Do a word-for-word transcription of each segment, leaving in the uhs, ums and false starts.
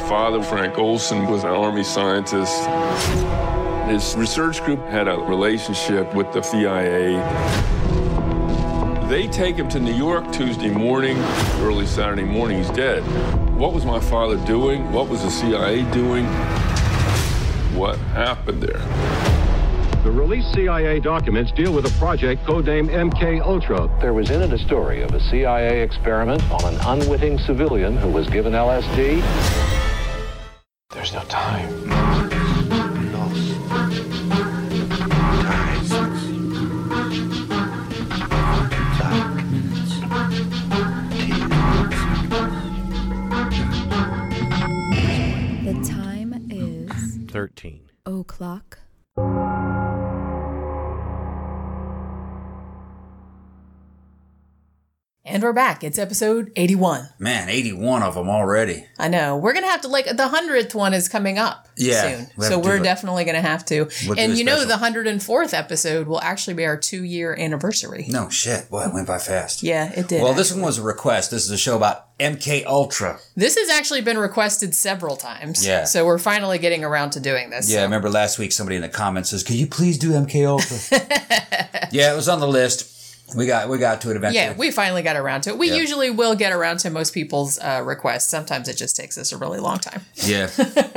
father, Frank Olson, was an Army scientist. His research group had a relationship with the C I A. They take him to New York Tuesday morning, early Saturday morning, he's dead. What was my father doing? What was the C I A doing? What happened there? The released C I A documents deal with a project codenamed M K Ultra. There was in it a story of a C I A experiment on an unwitting civilian who was given L S D. There's no time. The time is thirteen o'clock. And we're back. It's episode eighty-one. Man, eighty-one of them already. I know. We're going to have to, like, the hundredth one is coming up yeah, soon. We so we're it. definitely going to have to. We'll and you know, special. the one hundred fourth episode will actually be our two-year anniversary. No shit. Boy, it went by fast. Yeah, it did. Well, actually. this one was a request. This is a show about M K Ultra. This has actually been requested several times. Yeah. So we're finally getting around to doing this. Yeah, so. I remember last week somebody in the comments says, "Can you please do M K Ultra?" Yeah, it was on the list. We got we got to it eventually. Yeah, we finally got around to it. We Yep. usually will get around to most people's uh, requests. Sometimes it just takes us a really long time. Yeah.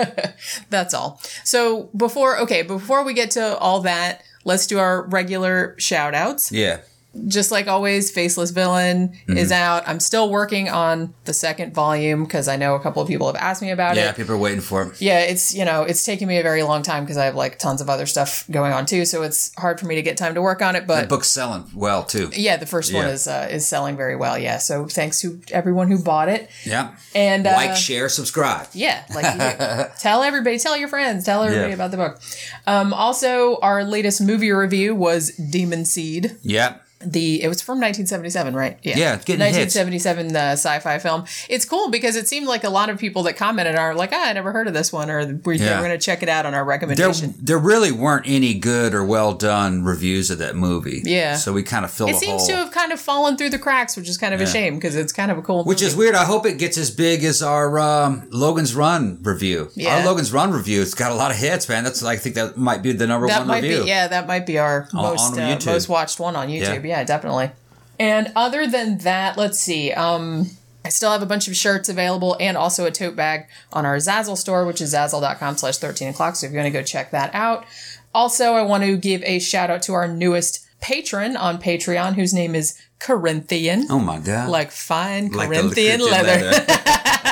That's all. So before, okay, before we get to all that, let's do our regular shout outs. Yeah. Just like always, Faceless Villain Mm-hmm. is out. I'm still working on the second volume because I know a couple of people have asked me about Yeah, it. people are waiting for it. Yeah, it's, you know, it's taking me a very long time because I have like tons of other stuff going on too. So it's hard for me to get time to work on it. The But book's selling well too. yeah, the first one Yeah. is uh, is selling very well. Yeah. So thanks to everyone who bought it. Yeah. And uh, Like, share, subscribe. yeah, like you do. Tell everybody, tell your friends, tell everybody Yeah. about the book. Um, also, our latest movie review was Demon Seed. Yeah. The it was from nineteen seventy-seven, right? Yeah, it's getting nineteen hits. seventy-seven uh, sci-fi film. It's cool because it seemed like a lot of people that commented are like, ah, I never heard of this one, or we're, Yeah. we're going to check it out on our There, recommendation. there really weren't any good or well done reviews of that movie. Yeah. So we kind of filled It a seems hole. to have kind of fallen through the cracks, which is kind of a Yeah. shame because it's kind of a cool Which movie. is weird. I hope it gets as big as our um, Logan's Run review. Yeah. Our Logan's Run review, it's got a lot of hits, man. That's I think that might be the number That one might review. be, yeah, that might be our On- most on uh, YouTube. most watched one on YouTube. Yeah. Yeah, definitely. And other than that, let's see. Um, I still have a bunch of shirts available and also a tote bag on our Zazzle store, which is zazzle.com slash 13 o'clock. So if you're going to go check that out. Also, I want to give a shout out to our newest patron on Patreon, whose name is Corinthian. Oh my God. Like fine Like the Corinthian Christian leather.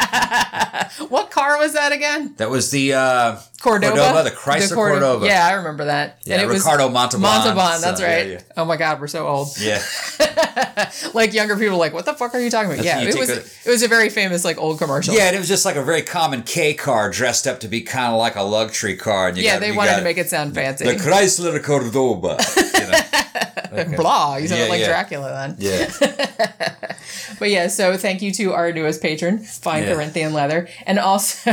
What car was that again? That was the uh, Cordova? the Chrysler Cordo- Cordova. Yeah, I remember that. Yeah, Ricardo Montalban. Montalban, that's So, right. yeah, yeah. Oh my God, we're so old. Yeah. Like younger people are like, what the fuck are you talking about? That's Yeah, when you it take was a- it was a very famous like old commercial. Yeah, and it was just like a very common K car dressed up to be kind of like a luxury car. And you Yeah, got, they you wanted got to make it sound fancy. the Chrysler Cordova. You know? Blah, you sounded Yeah, like yeah. Dracula then. Yeah. But yeah, so thank you to our newest patron, Fine Yeah. Corinthian Leather. And also,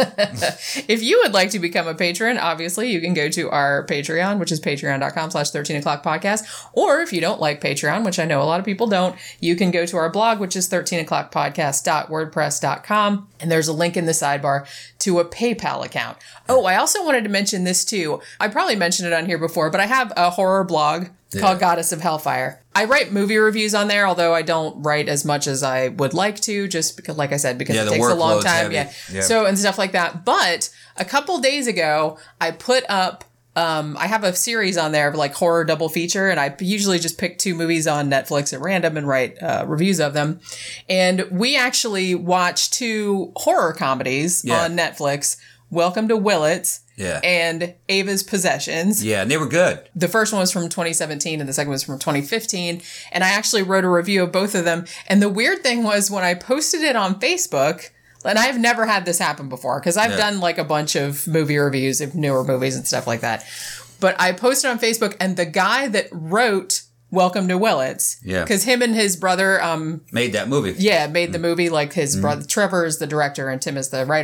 if you would like to become a patron, obviously you can go to our Patreon, which is patreon.com slash 13 o'clock podcast. Or if you don't like Patreon, which I know a lot of people don't, you can go to our blog, which is thirteen o'clock podcast dot wordpress dot com. And there's a link in the sidebar to a PayPal account. Oh, I also wanted to mention this too. I probably mentioned it on here before, but I have a horror blog Yeah. called Goddess of Hellfire. I write movie reviews on there, although I don't write as much as I would like to, just because, like I said, because Yeah, it the takes a long workload's time. heavy. Yeah. Yeah. So, and stuff like that. But a couple days ago, I put up, um, I have a series on there of like horror double feature, and I usually just pick two movies on Netflix at random and write uh, reviews of them. And we actually watched two horror comedies Yeah. on Netflix, Welcome to Willits Yeah. and Ava's Possessions. Yeah, and they were good. The first one was from twenty seventeen and the second was from twenty fifteen. And I actually wrote a review of both of them. And the weird thing was when I posted it on Facebook, and I've never had this happen before because I've Yeah. done like a bunch of movie reviews of newer movies and stuff like that. But I posted on Facebook and the guy that wrote Welcome to Willits, Yeah. because him and his brother, um, Made that movie. yeah, made the movie. Like his brother, Trevor is the director and Tim is the writer.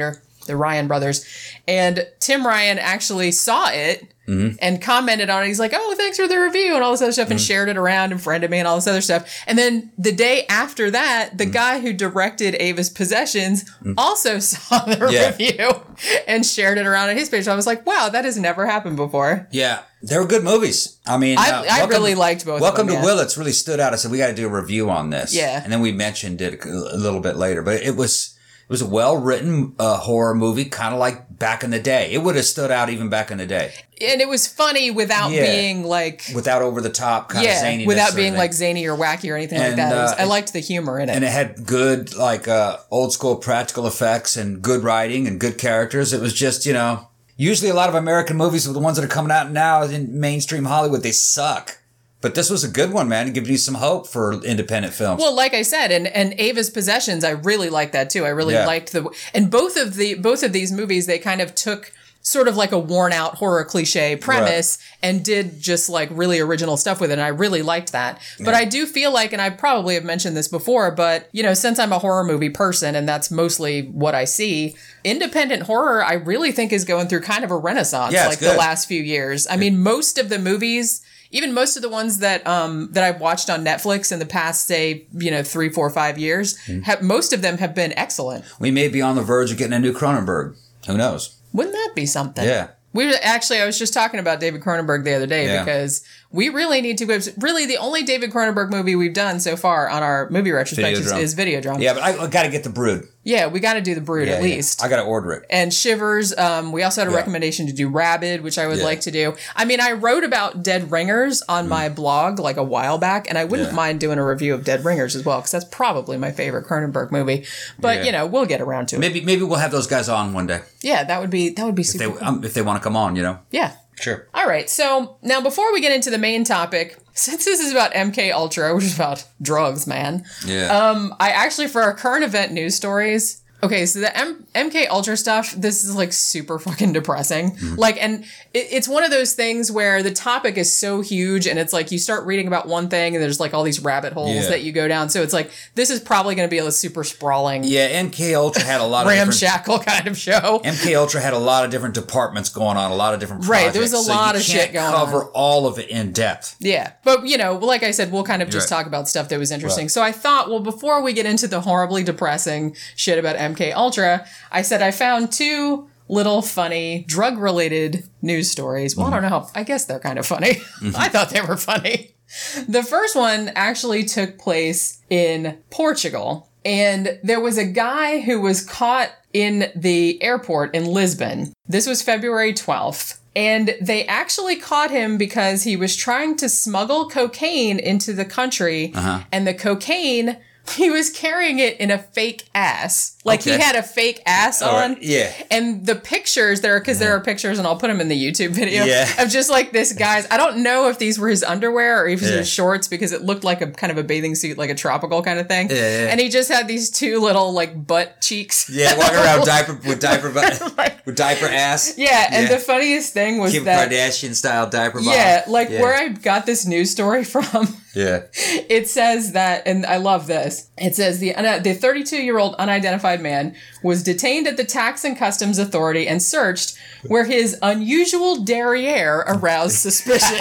the Ryan brothers. And Tim Ryan actually saw it mm-hmm. and commented on it. He's like, oh, thanks for the review and all this other stuff, mm-hmm. and shared it around and friended me and all this other stuff. And then the day after that, the mm-hmm. guy who directed Ava's Possessions mm-hmm. also saw the yeah. review and shared it around on his page. So I was like, wow, that has never happened before. Yeah. They were good movies. I mean, I, uh, I welcome, really liked both Welcome of them, to yeah. Willits really stood out. I said, we got to do a review on this. Yeah. And then we mentioned it a little bit later, but it was, it was a well-written uh, horror movie, kind of like back in the day. It would have stood out even back in the day. And it was funny without yeah. being like... Without over-the-top kind yeah, of zaniness. without being like zany or wacky or anything and, like that. It was, uh, I liked the humor in it. And it had good, like, uh, old-school practical effects and good writing and good characters. It was just, you know... Usually a lot of American movies, the ones that are coming out now in mainstream Hollywood, they suck. But this was a good one, man. It gives you some hope for independent films. Well, like I said, and, and Ava's Possessions, I really liked that too. I really yeah. liked the... And both of the both of these movies, they kind of took sort of like a worn out horror cliche premise right. and did just like really original stuff with it. And I really liked that. But yeah. I do feel like, and I probably have mentioned this before, but you know, since I'm a horror movie person and that's mostly what I see, independent horror, I really think is going through kind of a renaissance yeah, like good. the last few years. I mean, most of the movies, even most of the ones that um that I've watched on Netflix in the past, say, you know, three, four, five years, mm. have, most of them have been excellent. We may be on the verge of getting a new Cronenberg. Who knows? Wouldn't that be something? Yeah. We were, actually, I was just talking about David Cronenberg the other day yeah. because we really need to. Really, the only David Cronenberg movie we've done so far on our movie retrospect is, is Videodrome. Yeah, but I, I got to get The Brood. Yeah, we got to do The Brood yeah, at yeah. least. I got to order it. And Shivers. Um, we also had a yeah. recommendation to do Rabid, which I would yeah. like to do. I mean, I wrote about Dead Ringers on mm. my blog like a while back, and I wouldn't yeah. mind doing a review of Dead Ringers as well because that's probably my favorite Cronenberg movie. But yeah. you know, we'll get around to it. Maybe maybe we'll have those guys on one day. Yeah, that would be that would be if super. They, cool. um, if they want to come on, you know. Yeah. Sure. All right. So now before we get into the main topic, since this is about M K Ultra, which is about drugs, man. Yeah. Um, I actually, for our current event news stories, okay, so the M- MK Ultra stuff, this is like super fucking depressing. Mm. Like, and it, it's one of those things where the topic is so huge and it's like you start reading about one thing and there's like all these rabbit holes yeah. that you go down. So it's like, this is probably going to be a super sprawling. Yeah, M K Ultra had a lot of ramshackle kind of show. M K Ultra had a lot of different departments going on, a lot of different projects. Right, there was a so lot you of can't shit going cover on. all of it in depth. Yeah, but you know, like I said, we'll kind of just right. talk about stuff that was interesting. Right. So I thought, well, before we get into the horribly depressing shit about M K Ultra, I said I found two little funny drug-related news stories. Well, mm. I don't know. I guess they're kind of funny. Mm-hmm. I thought they were funny. The first one actually took place in Portugal. And there was a guy who was caught in the airport in Lisbon. This was February twelfth. And they actually caught him because he was trying to smuggle cocaine into the country. Uh-huh. And the cocaine, he was carrying it in a fake ass. Like okay. he had a fake ass All on. Right. Yeah. And the pictures there, because yeah. there are pictures, and I'll put them in the YouTube video, yeah. of just like this guy's, I don't know if these were his underwear or if it was yeah. his shorts, because it looked like a kind of a bathing suit, like a tropical kind of thing. Yeah, yeah. And he just had these two little like butt cheeks. Yeah, walking around diaper with diaper butt, with diaper ass. Yeah, and yeah. the funniest thing was Kim that Kardashian style diaper bottom. Yeah, like yeah. where I got this news story from. Yeah. It says that, and I love this. It says the the thirty-two-year-old unidentified man was detained at the Tax and Customs Authority and searched, where his unusual derriere aroused suspicion.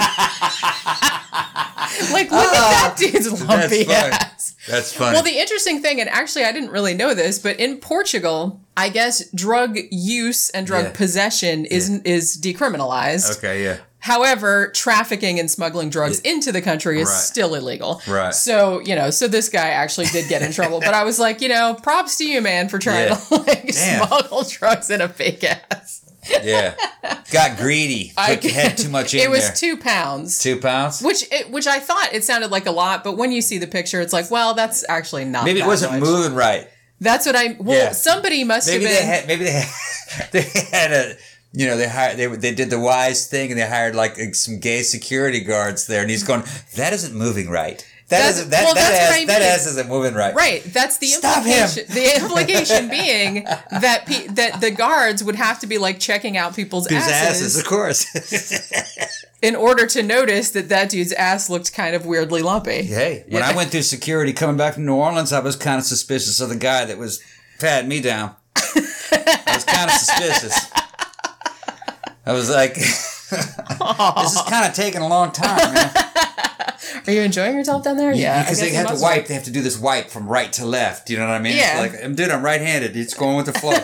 Like, look uh, at that dude's lumpy that's ass. That's funny. Well, the interesting thing, and actually I didn't really know this, but in Portugal, I guess drug use and drug yeah. possession is yeah. is decriminalized. Okay, yeah. However, trafficking and smuggling drugs it, into the country is right. still illegal. Right. So, you know, so this guy actually did get in trouble. But I was like, you know, props to you, man, for trying yeah. to like Damn. smuggle drugs in a fake ass. Yeah. Got greedy. Put, I, had too much in there. It was there. two pounds. Two pounds? Which it, which I thought it sounded like a lot, but when you see the picture, it's like, well, that's actually not Maybe that it wasn't much. moving right. That's what I, well, yeah. somebody must maybe have been. They had, maybe they had, they had a, you know, they hired, they they did the wise thing and they hired like some gay security guards there, and he's going, that isn't moving right. That that's, isn't, that, well, that, that's ass, what I mean. that ass isn't moving right. Right. That's the Stop implication. him. The implication being that pe- that the guards would have to be like checking out people's His asses, asses, of course, in order to notice that that dude's ass looked kind of weirdly lumpy. Hey, when yeah. I went through security coming back from New Orleans, I was kind of suspicious of the guy that was patting me down. I was kind of suspicious. I was like, this is kind of taking a long time, man. Are you enjoying yourself down there? Yeah. Because they have to wipe. Be. They have to do this wipe from right to left. You know what I mean? Yeah. It's like, I'm dude, I'm right-handed. It's going with the flow.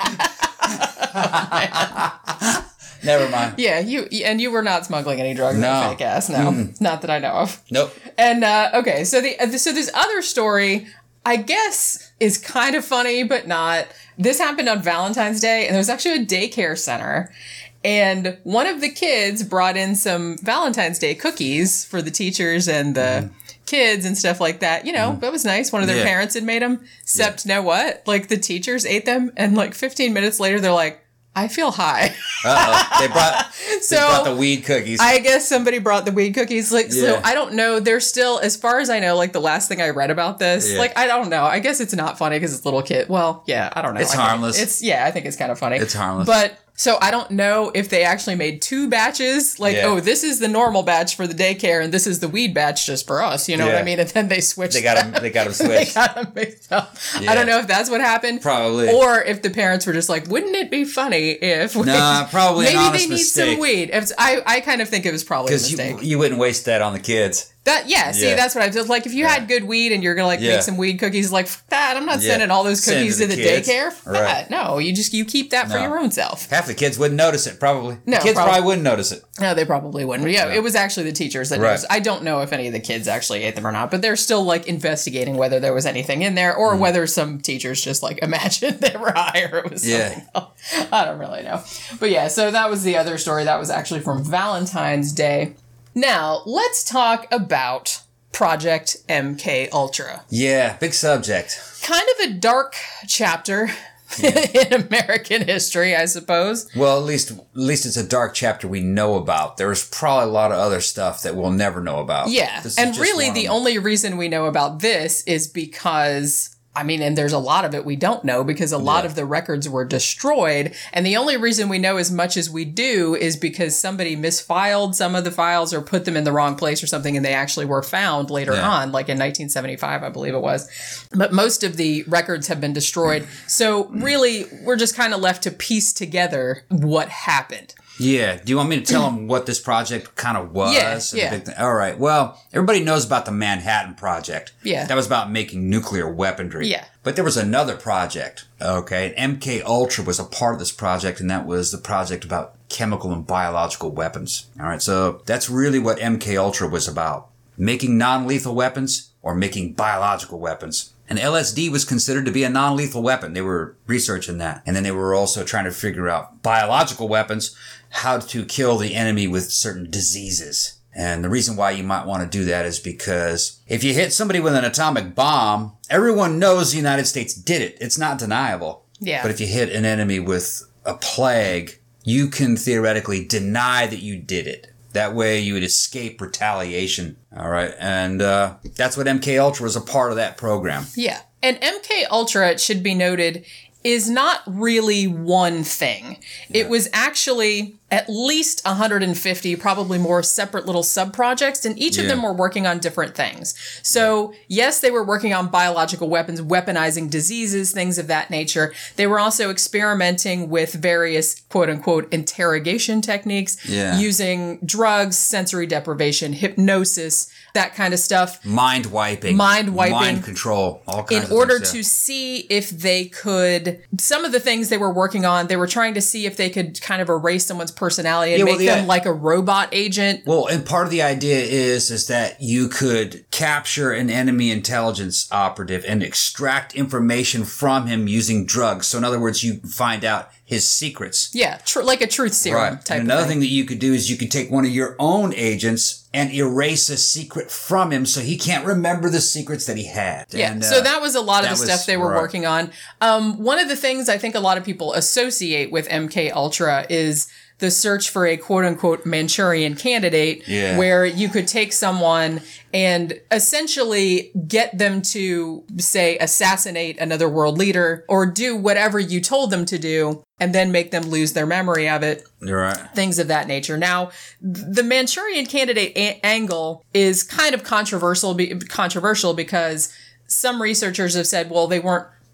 Never mind. Yeah, you and you were not smuggling any drugs. No. Fake ass. No, mm. Not that I know of. Nope. And uh, okay, so the so this other story, I guess, is kind of funny, but not. This happened on Valentine's Day, and there was actually a daycare center. And one of the kids brought in some Valentine's Day cookies for the teachers and the mm. kids and stuff like that. You know, mm. that was nice. One of their yeah. parents had made them. Except, yeah. know what? Like, the teachers ate them, and like fifteen minutes later, they're like, I feel high. Uh-oh. They brought, so, they brought the weed cookies. I guess somebody brought the weed cookies. Like, yeah. So I don't know. They're still, as far as I know, like the last thing I read about this, yeah. like, I don't know. I guess it's not funny because it's a little kid. Well, yeah, I don't know. It's I harmless. It's, yeah, I think it's kind of funny. It's harmless. But, so I don't know if they actually made two batches. Like, yeah. oh, this is the normal batch for the daycare and this is the weed batch just for us. You know yeah. what I mean? And then they switched. They got them, they got them switched. They got them mixed up. Yeah. I don't know if that's what happened. Probably. Or if the parents were just like, wouldn't it be funny if... We, nah, probably maybe an honest they need mistake. some weed. If, I, I kind of think it was probably a mistake. Because you, you wouldn't waste that on the kids. That yeah, see, yeah. that's what I was like. If you yeah. had good weed and you're gonna like yeah. make some weed cookies, like that, I'm not yeah. sending all those cookies to the, to the daycare. Right. That. No, you just you keep that no. for your own self. Half the kids wouldn't notice it, probably. No, the kids probably, probably wouldn't notice it. No, they probably wouldn't. Yeah, no. It was actually the teachers that right. noticed. I don't know if any of the kids actually ate them or not, but they're still like investigating whether there was anything in there or mm. whether some teachers just like imagined they were high or it was something yeah. else. I don't really know. But yeah, so that was the other story. That was actually from Valentine's Day. Now, let's talk about Project M K Ultra. Yeah, big subject. Kind of a dark chapter yeah. in American history, I suppose. Well, at least at least it's a dark chapter we know about. There's probably a lot of other stuff that we'll never know about. Yeah, and really the only reason we know about this is because... I mean, and there's a lot of it we don't know because a lot yeah. of the records were destroyed. And the only reason we know as much as we do is because somebody misfiled some of the files or put them in the wrong place or something. And they actually were found later yeah. on, like in nineteen seventy-five, I believe it was. But most of the records have been destroyed. So really, we're just kind of left to piece together what happened. Yeah. Do you want me to tell them what this project kind of was? Yeah, yeah. Big thing? All right. Well, everybody knows about the Manhattan Project. Yeah. That was about making nuclear weaponry. Yeah. But there was another project, okay? M K Ultra was a part of this project, and that was the project about chemical and biological weapons. All right. So that's really what M K Ultra was about. Making non-lethal weapons or making biological weapons. And L S D was considered to be a non-lethal weapon. They were researching that. And then they were also trying to figure out biological weapons, how to kill the enemy with certain diseases. And the reason why you might want to do that is because if you hit somebody with an atomic bomb, everyone knows the United States did it. It's not deniable. Yeah. But if you hit an enemy with a plague, you can theoretically deny that you did it. That way you would escape retaliation. All right. And uh, that's what M K Ultra was a part of that program. Yeah. And M K Ultra, it should be noted, is not really one thing. Yeah. It was actually at least one hundred fifty, probably more, separate little sub-projects, and each yeah. of them were working on different things. So, yes, they were working on biological weapons, weaponizing diseases, things of that nature. They were also experimenting with various quote-unquote interrogation techniques, yeah. using drugs, sensory deprivation, hypnosis, that kind of stuff. Mind wiping. Mind wiping. Mind control. All kinds in of order things, yeah. to see if they could, some of the things they were working on, they were trying to see if they could kind of erase someone's personality and yeah, make well, the, them like a robot agent. Well, and part of the idea is, is that you could capture an enemy intelligence operative and extract information from him using drugs. So in other words, you find out his secrets. Yeah, tr- like a truth serum right. type and another of thing. thing that you could do is you could take one of your own agents and erase a secret from him so he can't remember the secrets that he had. Yeah, and, so uh, that was a lot of the was, stuff they were right. working on. Um, one of the things I think a lot of people associate with M K Ultra is the search for a quote-unquote Manchurian candidate, yeah. where you could take someone and essentially get them to, say, assassinate another world leader or do whatever you told them to do and then make them lose their memory of it. You're right. Things of that nature. Now, the Manchurian candidate a- angle is kind of controversial, be- controversial because some researchers have said, well, they weren't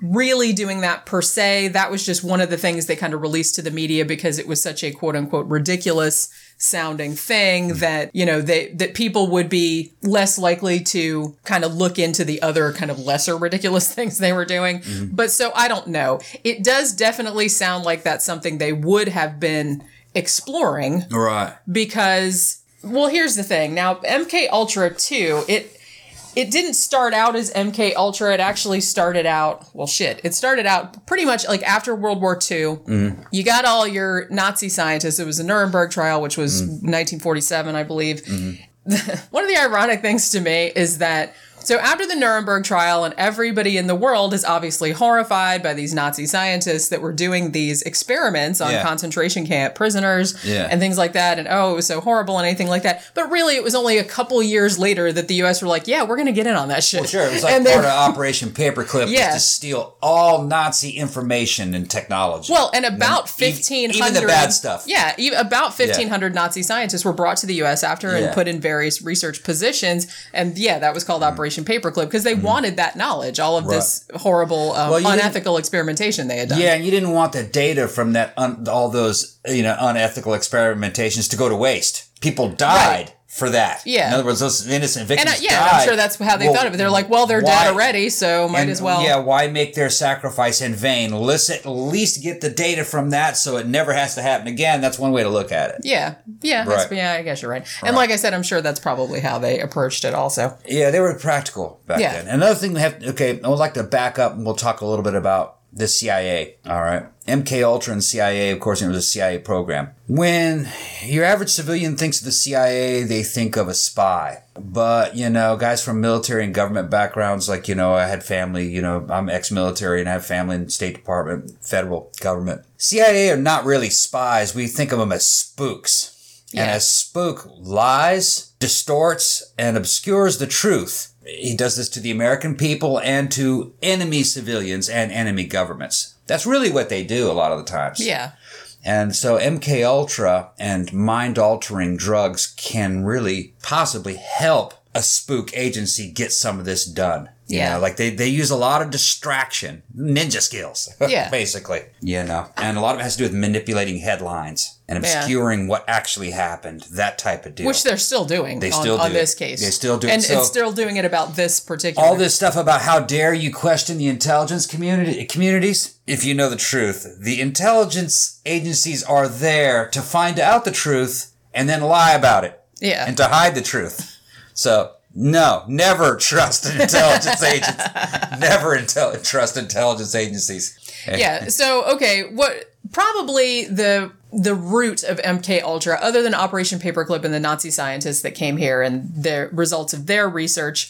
really doing that per se. That was just one of the things they kind of released to the media because it was such a quote unquote ridiculous sounding thing that, you know, they, that people would be less likely to kind of look into the other kind of lesser ridiculous things they were doing. Mm-hmm. But so I don't know. It does definitely sound like that's something they would have been exploring. Right. Because, well, here's the thing. Now, M K Ultra two, it, It didn't start out as M K Ultra. It actually started out, well, shit. It started out pretty much like after World War Two. Mm. You got all your Nazi scientists. It was the Nuremberg trial, which was mm. nineteen forty-seven, I believe. Mm-hmm. One of the ironic things to me is that so after the Nuremberg trial, and everybody in the world is obviously horrified by these Nazi scientists that were doing these experiments on yeah. concentration camp prisoners yeah. and things like that. And, oh, it was so horrible and anything like that. But really, it was only a couple years later that the U S were like, yeah, we're going to get in on that shit. Well, sure. It was like and part of Operation Paperclip yeah. was to steal all Nazi information and technology. Well, and about fifteen hundred... Even the bad stuff. Yeah, about fifteen hundred yeah. Nazi scientists were brought to the U S after yeah. and put in various research positions. And, yeah, that was called mm. Operation Paperclip because they mm-hmm. wanted that knowledge, all of right. this horrible, um, well, unethical experimentation they had done. Yeah, and you didn't want the data from that, un, all those, you know, unethical experimentations to go to waste. People died. Right. For that. Yeah. In other words, those innocent victims and, uh, yeah, died. I'm sure that's how they well, thought of it. They're like, well, they're why, dead already, so might and, as well. Yeah, why make their sacrifice in vain? Let's at least get the data from that so it never has to happen again. That's one way to look at it. Yeah. Yeah. Right. That's, yeah, I guess you're right. right. And like I said, I'm sure that's probably how they approached it also. Yeah, they were practical back yeah. then. Another thing we have, okay, I would like to back up and we'll talk a little bit about the C I A, all right? M K Ultra and C I A, of course, it was a C I A program. When your average civilian thinks of the C I A, they think of a spy. But, you know, guys from military and government backgrounds, like, you know, I had family, you know, I'm ex-military and I have family in the State Department, federal government. C I A are not really spies. We think of them as spooks. Yeah. And a spook lies, distorts, and obscures the truth. He does this to the American people and to enemy civilians and enemy governments. That's really what they do a lot of the times. Yeah. And so M K Ultra and mind-altering drugs can really possibly help a spook agency get some of this done. You yeah. know, like they, they use a lot of distraction, ninja skills, yeah. basically. You know, and a lot of it has to do with manipulating headlines and obscuring yeah. what actually happened, that type of deal. Which they're still doing they on, still on do this it. case. They still do it. And so, it's still doing it about this particular. All this stuff about how dare you question the intelligence community communities. If you know the truth, the intelligence agencies are there to find out the truth and then lie about it. Yeah. And to hide the truth. So, no, never trust intelligence agents. Never intel- trust intelligence agencies. Yeah. So, okay, what probably the the root of M K Ultra, other than Operation Paperclip and the Nazi scientists that came here and the results of their research,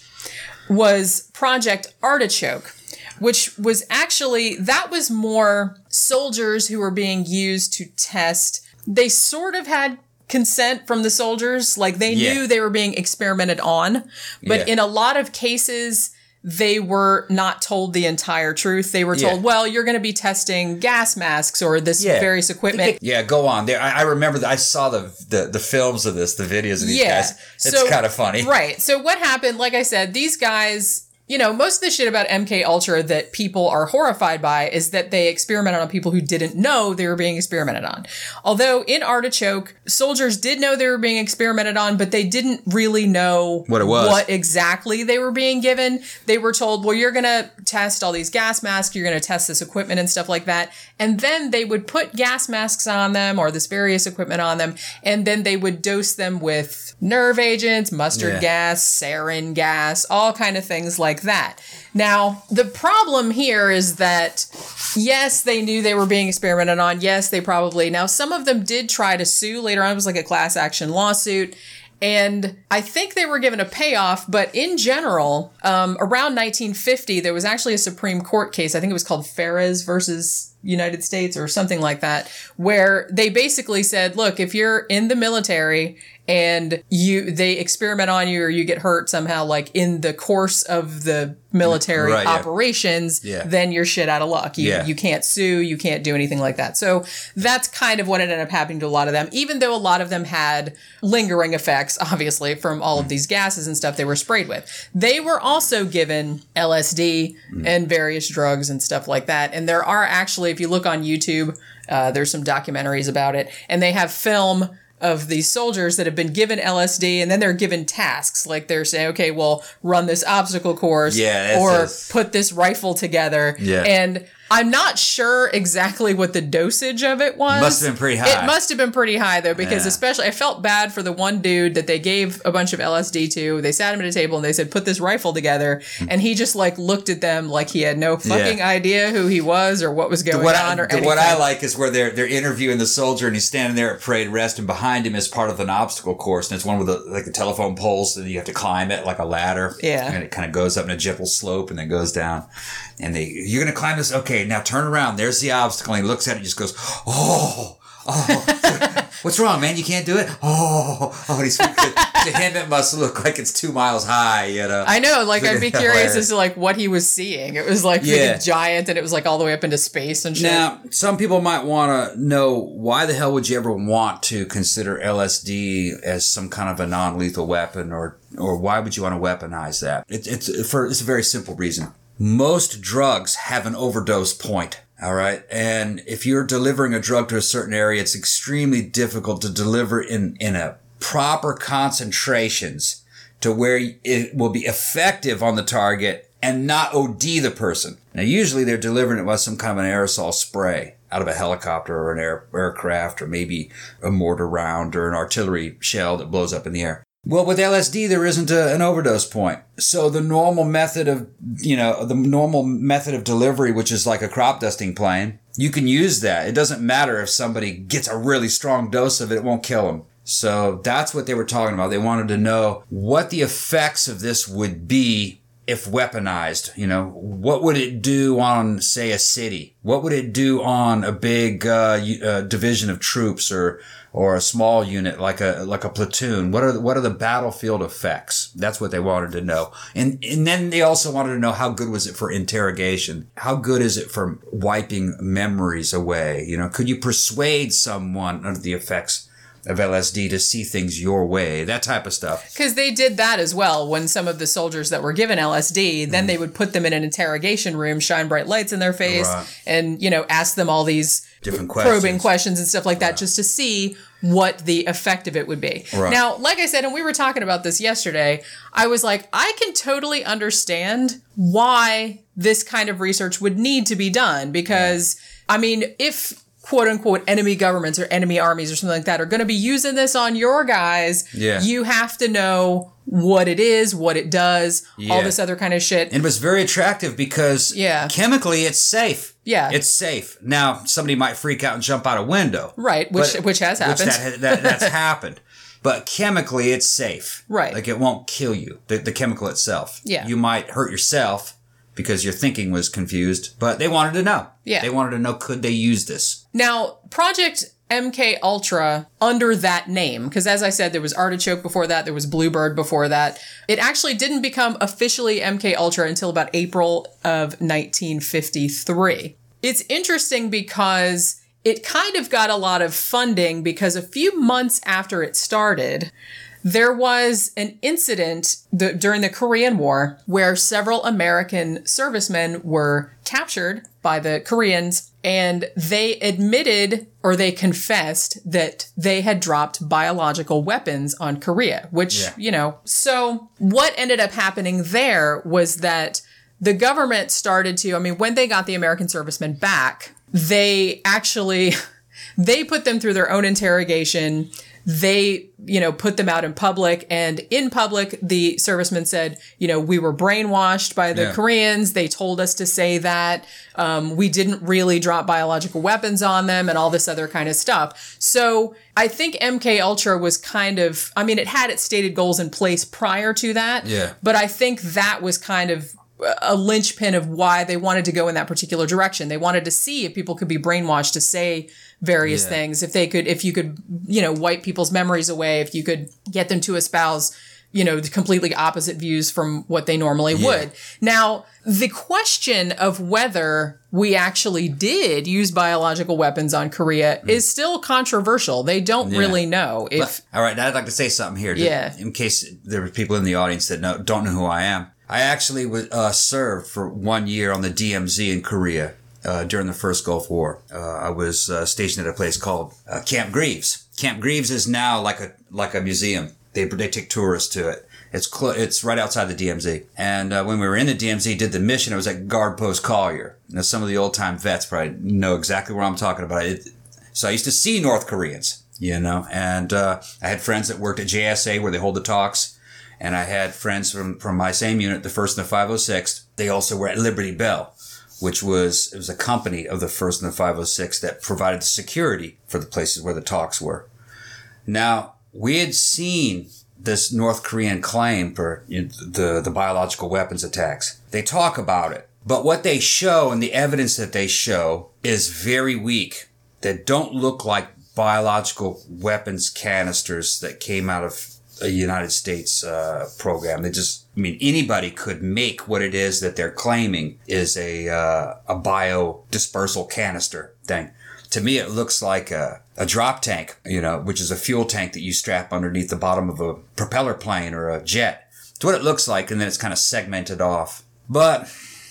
was Project Artichoke, which was actually, that was more soldiers who were being used to test. They sort of had consent from the soldiers, like they yeah. knew they were being experimented on, but yeah. in a lot of cases they were not told the entire truth. They were told, yeah. well, you're going to be testing gas masks or this yeah. various equipment. Yeah, go on. There, I, I remember that I saw the, the the films of this, the videos of these yeah. guys. It's so, kind of funny, right? So what happened? Like I said, these guys. You know, most of the shit about M K Ultra that people are horrified by is that they experimented on people who didn't know they were being experimented on. Although in Artichoke, soldiers did know they were being experimented on, but they didn't really know what it was, what exactly they were being given. They were told, well, you're going to test all these gas masks, you're going to test this equipment and stuff like that. And then they would put gas masks on them or this various equipment on them, and then they would dose them with nerve agents, mustard yeah. gas, sarin gas, all kind of things like that. Now, the problem here is that, yes, they knew they were being experimented on. Yes, they probably. Now, some of them did try to sue later on. It was like a class action lawsuit. And I think they were given a payoff, but in general, um, around nineteen fifty, there was actually a Supreme Court case. I think it was called Ferris versus United States or something like that, where they basically said, look, if you're in the military and you they experiment on you or you get hurt somehow, like in the course of the military Right, yeah. operations, Yeah. then you're shit out of luck. You, Yeah. you can't sue, you can't do anything like that. So that's kind of what ended up happening to a lot of them, even though a lot of them had lingering effects, obviously, from all of these gases and stuff they were sprayed with. They were also given L S D and various drugs and stuff like that. And there are actually, if you look on YouTube, uh, there's some documentaries about it, and they have film of these soldiers that have been given L S D, and then they're given tasks. Like they're saying, okay, well, run this obstacle course, Yeah, that's- or that's- put this rifle together. Yeah. And I'm not sure exactly what the dosage of it was. Must have been pretty high. It must have been pretty high, though, because Yeah. especially I felt bad for the one dude that they gave a bunch of L S D to. They sat him at a table and they said, put this rifle together. And he just like looked at them like he had no fucking Yeah. idea who he was or what was going What on I, or the- anything. what I like is where they're they're interviewing the soldier and he's standing there at parade rest and behind him is part of an obstacle course and it's one with the like the telephone poles and you have to climb it like a ladder. Yeah. And it kind of goes up in a gentle slope and then goes down. And they you're gonna climb this. Okay, now turn around. There's the obstacle. And he looks at it and just goes, oh, oh. What's wrong, man? You can't do it? Oh, oh. And he's, to him, it must look like it's two miles high, you know? I know, like, I'd be Hilarious. curious as to, like, what he was seeing. It was, like, Yeah. freaking giant, and it was, like, all the way up into space and shit. Now, some people might want to know why the hell would you ever want to consider L S D as some kind of a non-lethal weapon, or or why would you want to weaponize that? It, it's for it's a very simple reason. Most drugs have an overdose point. All right. And if you're delivering a drug to a certain area, it's extremely difficult to deliver in, in a proper concentrations to where it will be effective on the target and not O D the person. Now, usually they're delivering it with some kind of an aerosol spray out of a helicopter or an air, aircraft or maybe a mortar round or an artillery shell that blows up in the air. Well, with L S D, there isn't a, an overdose point. So the normal method of, you know, the normal method of delivery, which is like a crop dusting plane, you can use that. It doesn't matter if somebody gets a really strong dose of it, it won't kill them. So that's what they were talking about. They wanted to know what the effects of this would be if weaponized. You know, what would it do on, say, a city? What would it do on a big uh, uh, division of troops or or a small unit like a like a platoon? What are the, what are the battlefield effects? That's what they wanted to know. And and then they also wanted to know how good was it for interrogation? How good is it for wiping memories away? You know, could you persuade someone under the effects of L S D to see things your way? That type of stuff. Because they did that as well when some of the soldiers that were given L S D, then they would put them in an interrogation room, shine bright lights in their face, Right. and, you know, ask them all these Different probing questions. questions and stuff like that just to see what the effect of it would be. Right. Now, like I said, and we were talking about this yesterday, I was like, I can totally understand why this kind of research would need to be done because, I mean, if quote unquote enemy governments or enemy armies or something like that are going to be using this on your guys, Yeah. you have to know what it is, what it does, all Yeah. this other kind of shit. And it was very attractive because Yeah. chemically it's safe. Yeah. It's safe. Now, somebody might freak out and jump out a window. Right, which But- which has happened. Which that, that, that's happened. But chemically, it's safe. Right. Like, it won't kill you, the, the chemical itself. Yeah. You might hurt yourself because your thinking was confused, but they wanted to know. Yeah. They wanted to know, could they use this? Now, Project M K Ultra under that name, because as I said, there was Artichoke before that, there was Bluebird before that. It actually didn't become officially M K Ultra until about April of nineteen fifty-three. It's interesting because it kind of got a lot of funding because a few months after it started, there was an incident the, during the Korean War where several American servicemen were captured by the Koreans, and they admitted or they confessed that they had dropped biological weapons on Korea, which, Yeah. you know, so what ended up happening there was that the government started to, I mean, when they got the American servicemen back, they actually, they put them through their own interrogation. They, you know, put them out in public, and in public, the servicemen said, you know, we were brainwashed by the Yeah. Koreans. They told us to say that. Um, we didn't really drop biological weapons on them and all this other kind of stuff. So I think M K Ultra was kind of, I mean, it had its stated goals in place prior to that. Yeah. But I think that was kind of a linchpin of why they wanted to go in that particular direction. They wanted to see if people could be brainwashed to say various Yeah. things, if they could, if you could, you know, wipe people's memories away, if you could get them to espouse, you know, the completely opposite views from what they normally Yeah. would. Now, the question of whether we actually did use biological weapons on Korea mm. is still controversial. They don't Yeah. really know if. But, all right, I'd like to say something here. Yeah. In case there were people in the audience that know, don't know who I am. I actually was uh, served for one year on the D M Z in Korea uh, during the first Gulf War. Uh, I was uh, stationed at a place called uh, Camp Greaves. Camp Greaves is now like a like a museum. They they take tourists to it. It's cl- it's right outside the D M Z. And uh, when we were in the D M Z, did the mission, it was at Guard Post Collier. Now, some of the old-time vets probably know exactly what I'm talking about. It, so I used to see North Koreans, you know, and uh, I had friends that worked at J S A where they hold the talks. And I had friends from, from my same unit, the first and the five oh sixth. They also were at Liberty Bell, which was, it was a company of the first and the five oh sixth that provided the security for the places where the talks were. Now, we had seen this North Korean claim for you know, the, the biological weapons attacks. They talk about it. But what they show and the evidence that they show is very weak. That don't look like biological weapons canisters that came out of a United States uh, program. They just, I mean, anybody could make what it is that they're claiming is a uh, a biodispersal canister thing. To me, it looks like a, a drop tank, you know, which is a fuel tank that you strap underneath the bottom of a propeller plane or a jet. It's what it looks like, and then it's kind of segmented off. But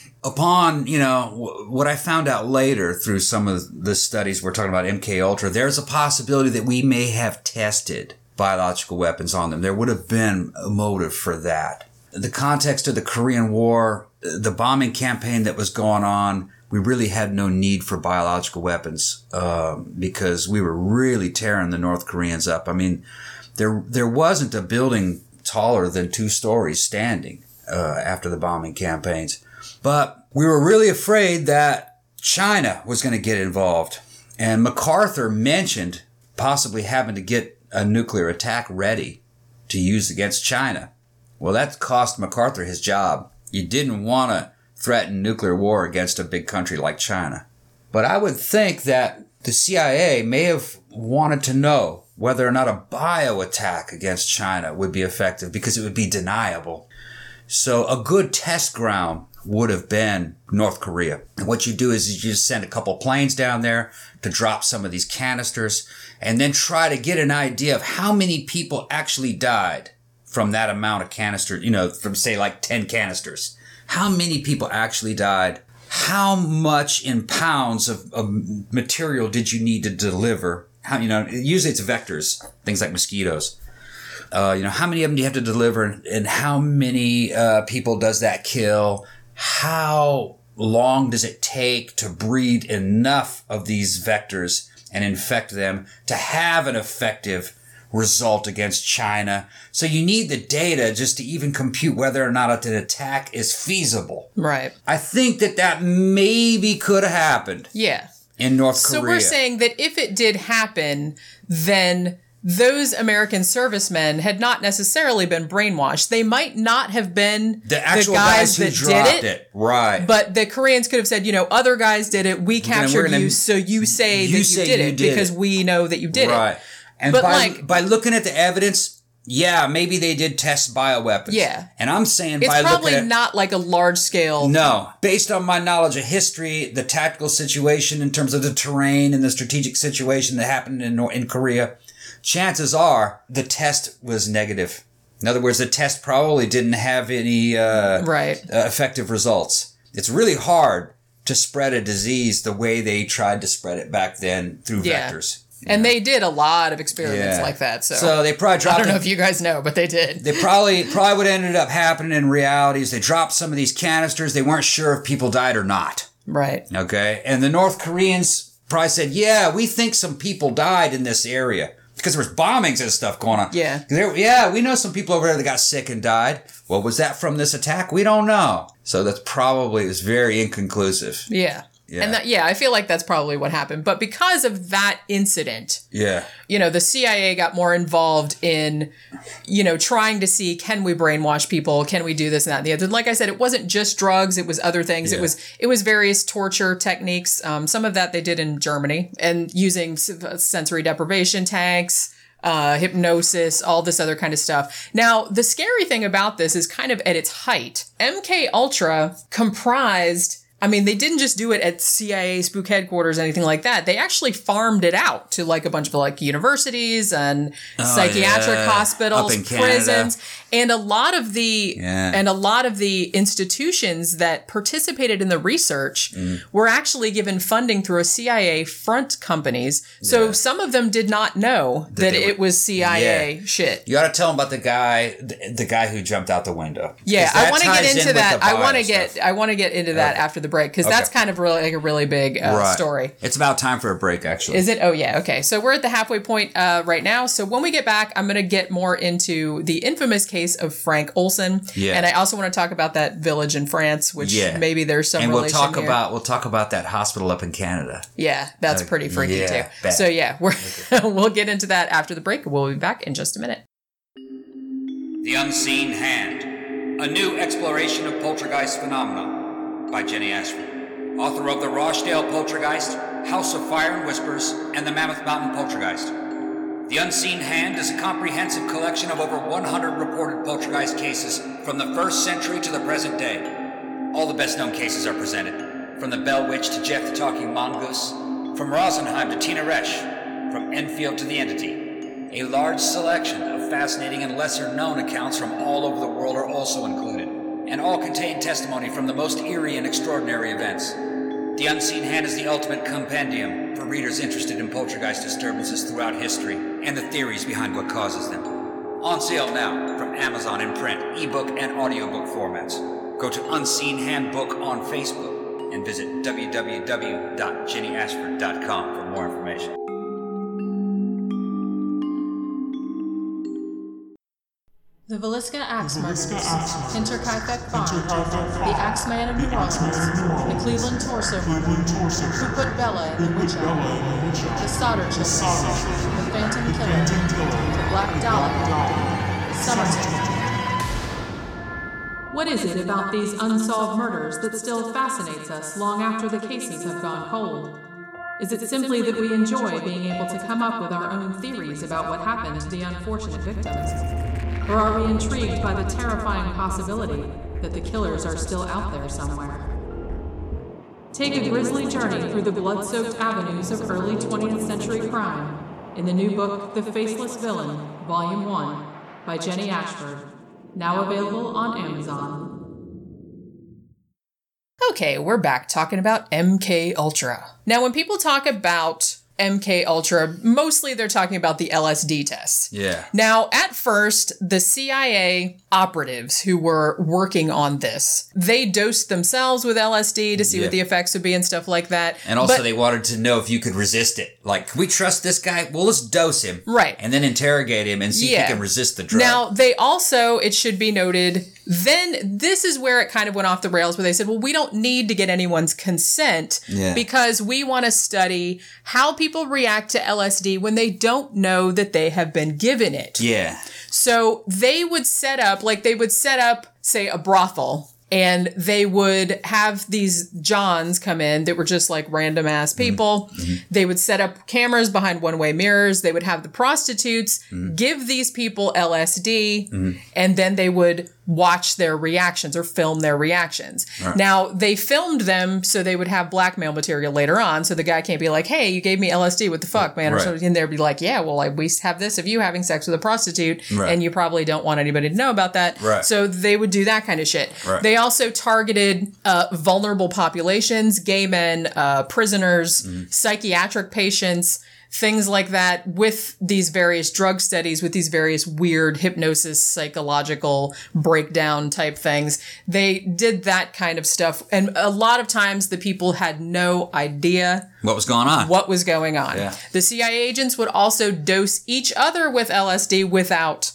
upon, you know, w- what I found out later through some of the studies we're talking about M K Ultra, there's a possibility that we may have tested biological weapons on them. There would have been a motive for that. The context of the Korean War, the bombing campaign that was going on, we really had no need for biological weapons um, because we were really tearing the North Koreans up. I mean, there there wasn't a building taller than two stories standing uh, after the bombing campaigns. But we were really afraid that China was going to get involved. And MacArthur mentioned possibly having to get a nuclear attack ready to use against China. Well, that cost MacArthur his job. You didn't want to threaten nuclear war against a big country like China. But I would think that the C I A may have wanted to know whether or not a bio attack against China would be effective because it would be deniable. So a good test ground would have been North Korea. And what you do is you just send a couple planes down there to drop some of these canisters and then try to get an idea of how many people actually died from that amount of canister, you know, from say like ten canisters. How many people actually died? How much in pounds of, of material did you need to deliver? How, you know, usually it's vectors, things like mosquitoes. Uh, you know, how many of them do you have to deliver and how many uh, people does that kill? How long does it take to breed enough of these vectors and infect them to have an effective result against China? So you need the data just to even compute whether or not an attack is feasible. Right. I think that that maybe could have happened. Yeah. In North So Korea. we're saying that if it did happen, then those American servicemen had not necessarily been brainwashed. They might not have been the actual the guys, guys who that dropped did it, it. Right. But the Koreans could have said, you know, other guys did it. We captured we're gonna- you, so you say you that you say did you it did because it. we know that you did right. it. And But by, like- by looking at the evidence, yeah, maybe they did test bioweapons. Yeah. And I'm saying It's by probably looking at... not like a large scale. No. Based on my knowledge of history, the tactical situation in terms of the terrain and the strategic situation that happened in in Korea, chances are the test was negative. In other words, the test probably didn't have any uh, Right. uh, effective results. It's really hard to spread a disease the way they tried to spread it back then through Yeah. vectors. And they did a lot of experiments Yeah. like that. So, So they probably dropped I don't know it- if you guys know, but they did. They probably probably what ended up happening in reality is they dropped some of these canisters. They weren't sure if people died or not. Right. Okay. And the North Koreans probably said, yeah, we think some people died in this area because there was bombings and stuff going on. Yeah. There, yeah, we know some people over there that got sick and died. Well, was that from this attack? We don't know. So that's probably, it was very inconclusive. Yeah. Yeah. And that, yeah, I feel like that's probably what happened. But because of that incident, yeah, you know, the C I A got more involved in, you know, trying to see, can we brainwash people? Can we do this and that and the other? Like I said, it wasn't just drugs. It was other things. Yeah. It was it was various torture techniques. Um, some of that they did in Germany and using s- sensory deprivation tanks, uh, hypnosis, all this other kind of stuff. Now, the scary thing about this is kind of at its height. M K Ultra comprised... I mean, they didn't just do it at C I A spook headquarters, anything like that. They actually farmed it out to like a bunch of like universities and oh, psychiatric yeah. hospitals, Up in Canada. prisons, and a lot of the Yeah. and a lot of the institutions that participated in the research Mm. were actually given funding through a C I A front companies. So Yeah. some of them did not know that, they it were- was C I A Yeah. shit. You got to tell them about the guy, the, the guy who jumped out the window. Yeah, 'Cause I that want to get ties in into with that. the I want to bio get stuff. I want to get into that Okay. after the break because that's Okay. kind of really like a really big uh, Right. story. It's about time for a break, actually. Is it? Oh, yeah. Okay. So we're at the halfway point uh, right now. So when we get back, I'm going to get more into the infamous case of Frank Olson. Yeah. And I also want to talk about that village in France, which Yeah. maybe there's some and we'll relation talk here. about we'll talk about that hospital up in Canada. Yeah, that's Uh, pretty freaky yeah, too. bad. So yeah, we're we'll get into that after the break. We'll be back in just a minute. The Unseen Hand, a new exploration of poltergeist phenomena by Jenny Ashford, author of The Rochdale Poltergeist, House of Fire and Whispers, and The Mammoth Mountain Poltergeist. The Unseen Hand is a comprehensive collection of over one hundred reported poltergeist cases from the first century to the present day. All the best-known cases are presented, from the Bell Witch to Jeff the Talking Mongoose, from Rosenheim to Tina Resch, from Enfield to the Entity. A large selection of fascinating and lesser-known accounts from all over the world are also included, and all contain testimony from the most eerie and extraordinary events. The Unseen Hand is the ultimate compendium for readers interested in poltergeist disturbances throughout history and the theories behind what causes them. On sale now from Amazon in print, ebook, and audiobook formats. Go to Unseen Handbook on Facebook and visit w w w dot jenny ashford dot com for more information. The Villisca Axe Murders, Hinterkaifeck Farm, the Axeman of New Orleans, the Cleveland Torso Murder, Who Put Bella in the Witch Elm, the Solder Children, the Phantom Killer, the Black Dollar, Summerton. What is it about these unsolved murders that still fascinates us long after the cases have gone cold? Is it simply that we enjoy being able to come up with our own theories about what happened to the unfortunate victims? Or are we intrigued by the terrifying possibility that the killers are still out there somewhere? Take a grisly journey through the blood-soaked avenues of early twentieth century crime in the new book, The Faceless Villain, Volume one, by Jenny Ashford, now available on Amazon. Okay, we're back talking about M K Ultra. Now, when people talk about M K Ultra, mostly they're talking about the L S D tests. Yeah. Now, at first, the C I A operatives who were working on this, they dosed themselves with L S D to see Yeah. what the effects would be and stuff like that. And also But- they wanted to know if you could resist it. Like, can we trust this guy? Well, let's dose him. Right. And then interrogate him and see if he can resist the drug. Now, they also, it should be noted, then this is where it kind of went off the rails where they said, well, we don't need to get anyone's consent Yeah. because we want to study how people react to L S D when they don't know that they have been given it. Yeah. So they would set up, like they would set up, say, a brothel. And they would have these Johns come in that were just like random ass people. Mm-hmm. They would set up cameras behind one-way mirrors. They would have the prostitutes Mm-hmm. give these people L S D, Mm-hmm. and then they would watch their reactions or film their reactions. Right. Now, they filmed them so they would have blackmail material later on. So the guy can't be like, hey, you gave me L S D. What the fuck, man? Or Right. something. And they'd be like, yeah, well, like, we have this of you having sex with a prostitute, Right. and you probably don't want anybody to know about that. Right. So they would do that kind of shit. Right. They also targeted uh, vulnerable populations, gay men, uh, prisoners, Mm-hmm. psychiatric patients, things like that, with these various drug studies, with these various weird hypnosis, psychological breakdown type things. They did that kind of stuff. And a lot of times the people had no idea What was going on? what was going on. Yeah. The C I A agents would also dose each other with L S D without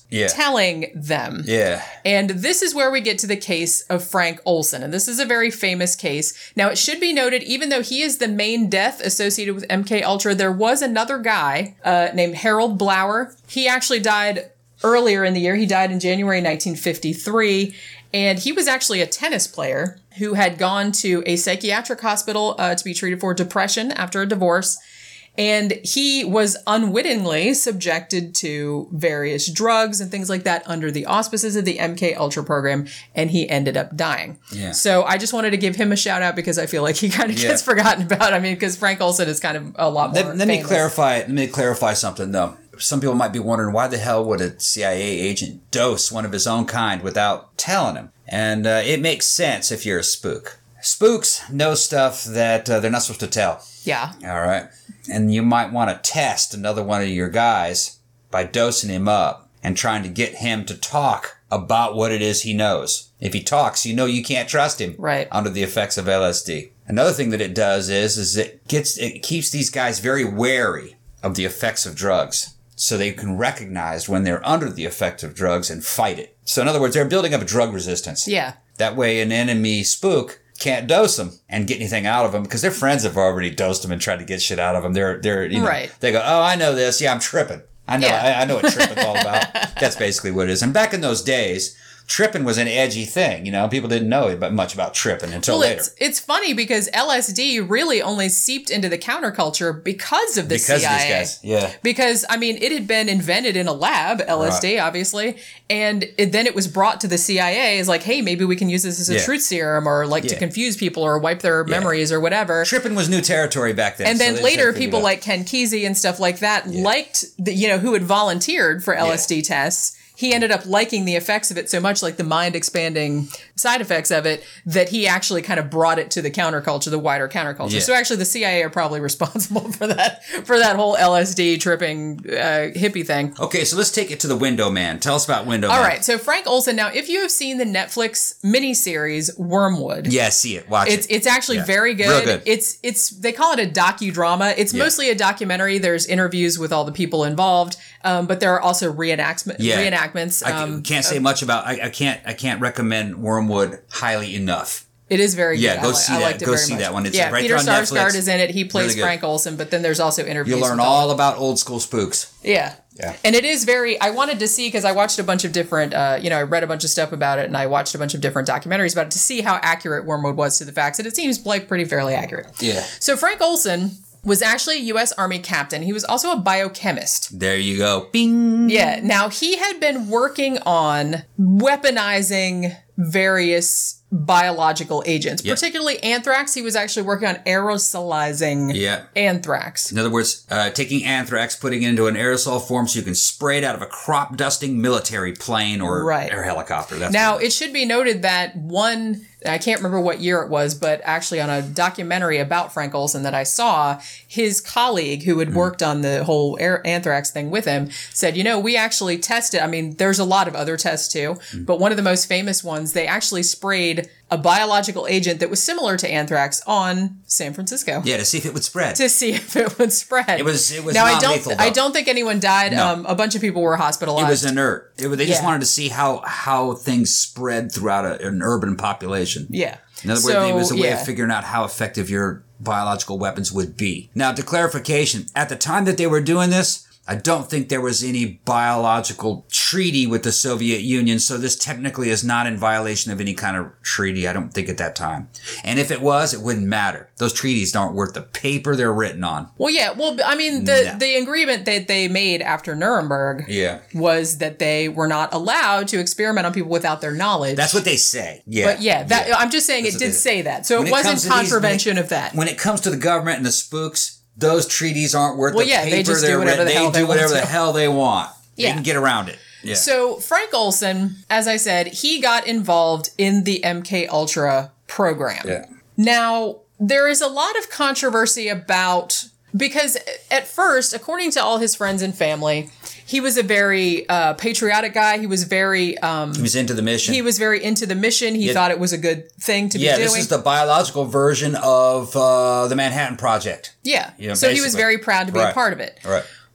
Yeah. telling them. Yeah. And this is where we get to the case of Frank Olson. And this is a very famous case. Now, it should be noted, even though he is the main death associated with M K Ultra, there was another guy uh, named Harold Blower. He actually died earlier in the year. He died in January nineteen fifty-three. And he was actually a tennis player who had gone to a psychiatric hospital uh, to be treated for depression after a divorce. And he was unwittingly subjected to various drugs and things like that under the auspices of the M K Ultra program, and he ended up dying. Yeah. So I just wanted to give him a shout out because I feel like he kind of Yeah. gets forgotten about. I mean, because Frank Olson is kind of a lot more Let, let me famous. clarify. Let me clarify something though. Some people might be wondering why the hell would a C I A agent dose one of his own kind without telling him? And uh, it makes sense if you're a spook. Spooks know stuff that uh, they're not supposed to tell. Yeah. All right. And you might want to test another one of your guys by dosing him up and trying to get him to talk about what it is he knows. If he talks, you know you can't trust him. Right. Under the effects of L S D. Another thing that it does is, is it gets, it keeps these guys very wary of the effects of drugs. So they can recognize when they're under the effect of drugs and fight it. So in other words, they're building up a drug resistance. Yeah. That way an enemy spook can't dose them and get anything out of them because their friends have already dosed them and tried to get shit out of them. They're, they're, you know, Right. they go, oh, I know this. Yeah, I'm tripping. I know, Yeah. I, I know what tripping's all about. That's basically what it is. And back in those days, tripping was an edgy thing. You know, people didn't know about, much about tripping until Well, later. it's, it's funny because L S D really only seeped into the counterculture because of the Because C I A. of these guys. Yeah. Because, I mean, it had been invented in a lab, L S D, Right. obviously, and it, then it was brought to the C I A as like, hey, maybe we can use this as a Yeah. truth serum or like to Yeah. confuse people or wipe their memories or whatever. Tripping was new territory back then. And so then they just later, had to figure people it out. like Ken Kesey and stuff like that liked, the, you know, who had volunteered for L S D tests. He ended up liking the effects of it so much, like the mind expanding side effects of it, that he actually kind of brought it to the counterculture, the wider counterculture. Yeah. So actually the C I A are probably responsible for that, for that whole L S D tripping uh, hippie thing. Okay, so let's take it to the Window Man. Tell us about Window Man. All right. So Frank Olson. Now, if you have seen the Netflix miniseries Wormwood, Yeah, see it. Watch It's it. it's actually Yeah. very good. Real good. It's it's they call it a docudrama. It's Yeah. mostly a documentary. There's interviews with all the people involved, um, but there are also reenactment Yeah. reenactments. I Um, can't say much about. I, I can't. I can't recommend Wormwood highly enough. it is very Yeah, good. go I, li- see I that. liked it Go very see much. that one. It's yeah, right Peter there on Sarsgaard Netflix. is in it. He plays Really good. Frank Olson, but then there's also interviews. You'll learn with all about old school spooks. Yeah. Yeah. And it is very, I wanted to see, because I watched a bunch of different, uh, you know, I read a bunch of stuff about it and I watched a bunch of different documentaries about it to see how accurate Wormwood was to the facts. And it seems like pretty fairly accurate. Yeah. So Frank Olson was actually a U S Army captain. He was also a biochemist. There you go. Bing. Yeah. Now, he had been working on weaponizing various biological agents, Yep. particularly anthrax. He was actually working on aerosolizing Yeah. anthrax. In other words, uh, taking anthrax, putting it into an aerosol form so you can spray it out of a crop dusting military plane or, Right. or helicopter. That's Now, what it it should be noted that one, I can't remember what year it was, but actually on a documentary about Frank Olson that I saw, his colleague who had worked on the whole air anthrax thing with him said, you know, we actually tested, I mean, there's a lot of other tests too, but one of the most famous ones, they actually sprayed a biological agent that was similar to anthrax on San Francisco. yeah, to see if it would spread. To see if it would spread. It was- it was now, I not don't, lethal, though. I don't think anyone died. No. Um, a bunch of people were hospitalized. It was inert. It, they just Yeah. wanted to see how, how things spread throughout a, an urban population. Yeah. In other So, words, it was a way yeah. of figuring out how effective your biological weapons would be. Now, to clarification, at the time that they were doing this, I don't think there was any biological treaty with the Soviet Union, so this technically is not in violation of any kind of treaty, I don't think, at that time. And if it was, it wouldn't matter. Those treaties aren't worth the paper they're written on. Well, yeah. Well, I mean, the, No. the agreement that they made after Nuremberg Yeah. was that they were not allowed to experiment on people without their knowledge. That's what they say. Yeah. But yeah, that I'm just saying That's it what did they- say that. So When it it comes wasn't to these- when it- contravention of that. When it comes to the government and the spooks, those treaties aren't worth Well, the yeah, paper they just do they're whatever written. the hell They they do whatever want the to. hell they want. Yeah. They can get around it. Yeah. So Frank Olson, as I said, he got involved in the M K Ultra program. Yeah. Now, there is a lot of controversy about, because at first, according to all his friends and family, he was a very uh, patriotic guy. He was very um, He was into the mission. he was very into the mission. He Yeah. thought it was a good thing to yeah, be doing. this is the biological version of uh, the Manhattan Project. yeah. Yeah, so he was basically. very proud to be a Right. part of it. All right.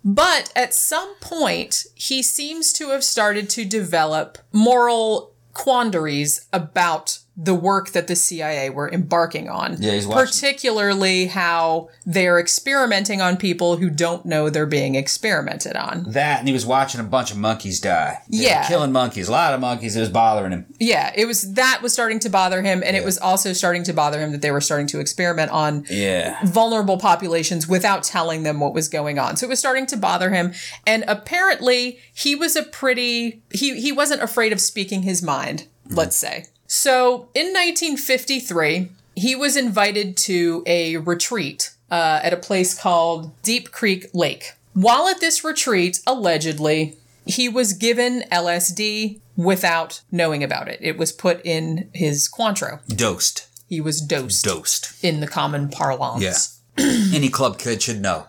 But at some point, he seems to have started to develop moral quandaries about the work that the C I A were embarking on. Yeah, he's watching. Particularly how they're experimenting on people who don't know they're being experimented on. That, and he was watching a bunch of monkeys die. They were Yeah. killing monkeys. A lot of monkeys. It was bothering him. Yeah, it was that was starting to bother him, and Yeah. it was also starting to bother him that they were starting to experiment on Yeah. vulnerable populations without telling them what was going on. So it was starting to bother him, and apparently he was a pretty he he wasn't afraid of speaking his mind, let's say. So in nineteen fifty-three, he was invited to a retreat uh, at a place called Deep Creek Lake. While at this retreat, allegedly, he was given L S D without knowing about it. It was put in his Cointreau. Dosed. He was dosed, Dosed. in the common parlance. Yeah. Any club kid should know.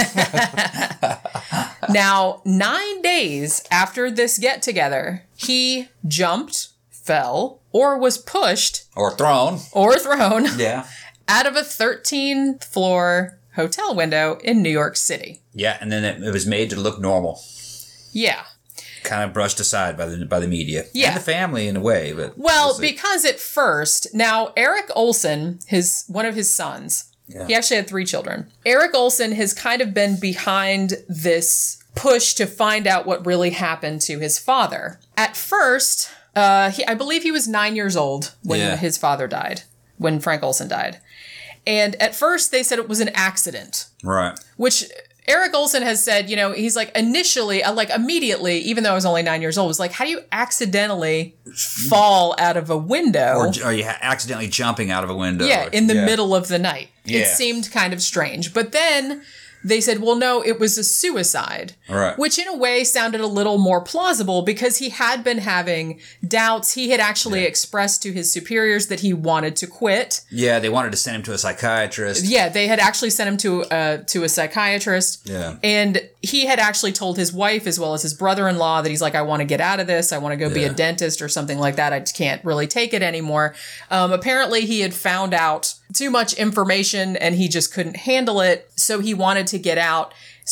Now, nine days after this get-together, he jumped, fell, or was pushed, Or thrown. or thrown Yeah. out of a thirteenth floor hotel window in New York City. Yeah, and then it, it was made to look normal. Yeah. Kind of brushed aside by the by the media. Yeah. And the family in a way, but Well, we'll see. because at first, now Eric Olson, his one of his sons, Yeah. he actually had three children. Eric Olson has kind of been behind this push to find out what really happened to his father. At first, uh, he, I believe he was nine years old when Yeah. his father died, when Frank Olson died. And at first they said it was an accident, Right. which Eric Olson has said, you know, he's like initially, uh, like immediately, even though I was only nine years old, was like, how do you accidentally fall out of a window? Or are you accidentally jumping out of a window? Yeah, or- in the yeah. middle of the night. It Yeah. seemed kind of strange. But then they said, well, no, it was a suicide. Right. Which in a way sounded a little more plausible because he had been having doubts. He had actually expressed to his superiors that he wanted to quit. Yeah, they wanted to send him to a psychiatrist. Yeah, they had actually sent him to uh, to a psychiatrist. Yeah. And he had actually told his wife as well as his brother-in-law that he's like, I want to get out of this. I want to go be Yeah. a dentist or something like that. I just can't really take it anymore. Um, apparently he had found out too much information and he just couldn't handle it. So he wanted to get out.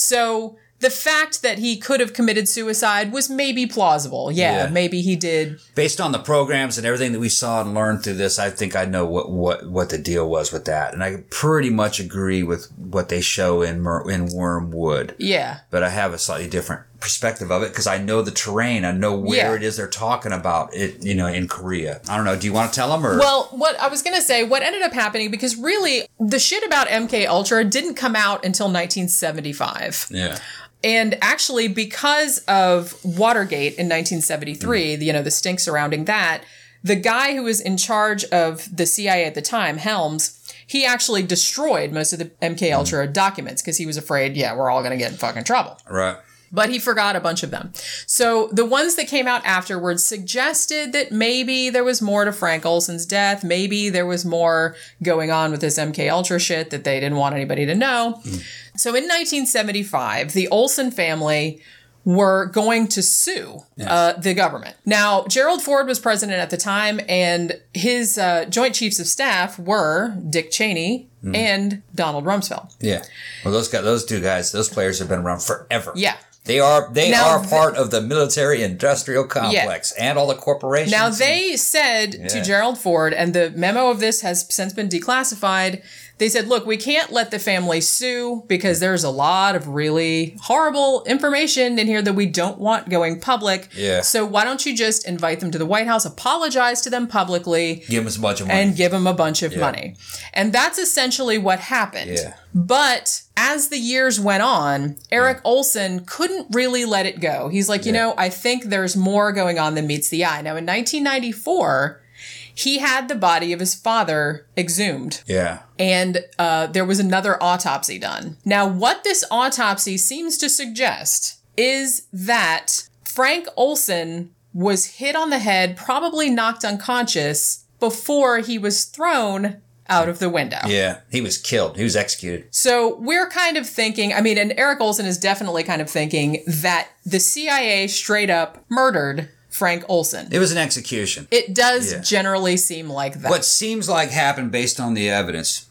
So the fact that he could have committed suicide was maybe plausible. Yeah, Yeah. maybe he did. Based on the programs and everything that we saw and learned through this, I think I know what, what, what the deal was with that. And I pretty much agree with what they show in Mer- in Wormwood. Yeah. But I have a slightly different perspective of it because I know the terrain. I know where Yeah. it is they're talking about it, you know, in Korea. I don't know. Do you want to tell them or? Well, what I was going to say, what ended up happening, because really the shit about M K Ultra didn't come out until nineteen seventy-five. Yeah. And actually, because of Watergate in nineteen seventy-three, you know, the stink surrounding that, the guy who was in charge of the C I A at the time, Helms, he actually destroyed most of the M K Ultra documents because he was afraid, yeah, we're all going to get in fucking trouble. Right. But he forgot a bunch of them. So the ones that came out afterwards suggested that maybe there was more to Frank Olson's death. Maybe there was more going on with this M K Ultra shit that they didn't want anybody to know. Mm. So in nineteen seventy-five, the Olson family were going to sue Yes. uh, the government. Now, Gerald Ford was president at the time, and his uh, Joint Chiefs of Staff were Dick Cheney mm. and Donald Rumsfeld. Yeah. Well, those guys, those two guys, those players have been around forever. Yeah. They are they Now are th- part of the military-industrial complex and all the corporations. Now, they said Yeah. to Gerald Ford, and the memo of this has since been declassified, they said, look, we can't let the family sue because there's a lot of really horrible information in here that we don't want going public. Yeah. So why don't you just invite them to the White House, apologize to them publicly, give them a bunch of money. and give them a bunch of Yeah. money. And that's essentially what happened. Yeah. But as the years went on, Eric Olson couldn't really let it go. He's like, you Yeah. know, I think there's more going on than meets the eye. Now, in nineteen ninety-four, he had the body of his father exhumed. Yeah. And uh, there was another autopsy done. Now, what this autopsy seems to suggest is that Frank Olson was hit on the head, probably knocked unconscious, before he was thrown out of the window. Yeah. He was killed. He was executed. So we're kind of thinking, I mean, and Eric Olson is definitely kind of thinking that the C I A straight up murdered Frank Olson. It was an execution. It does Yeah. generally seem like that. What seems like happened based on the evidence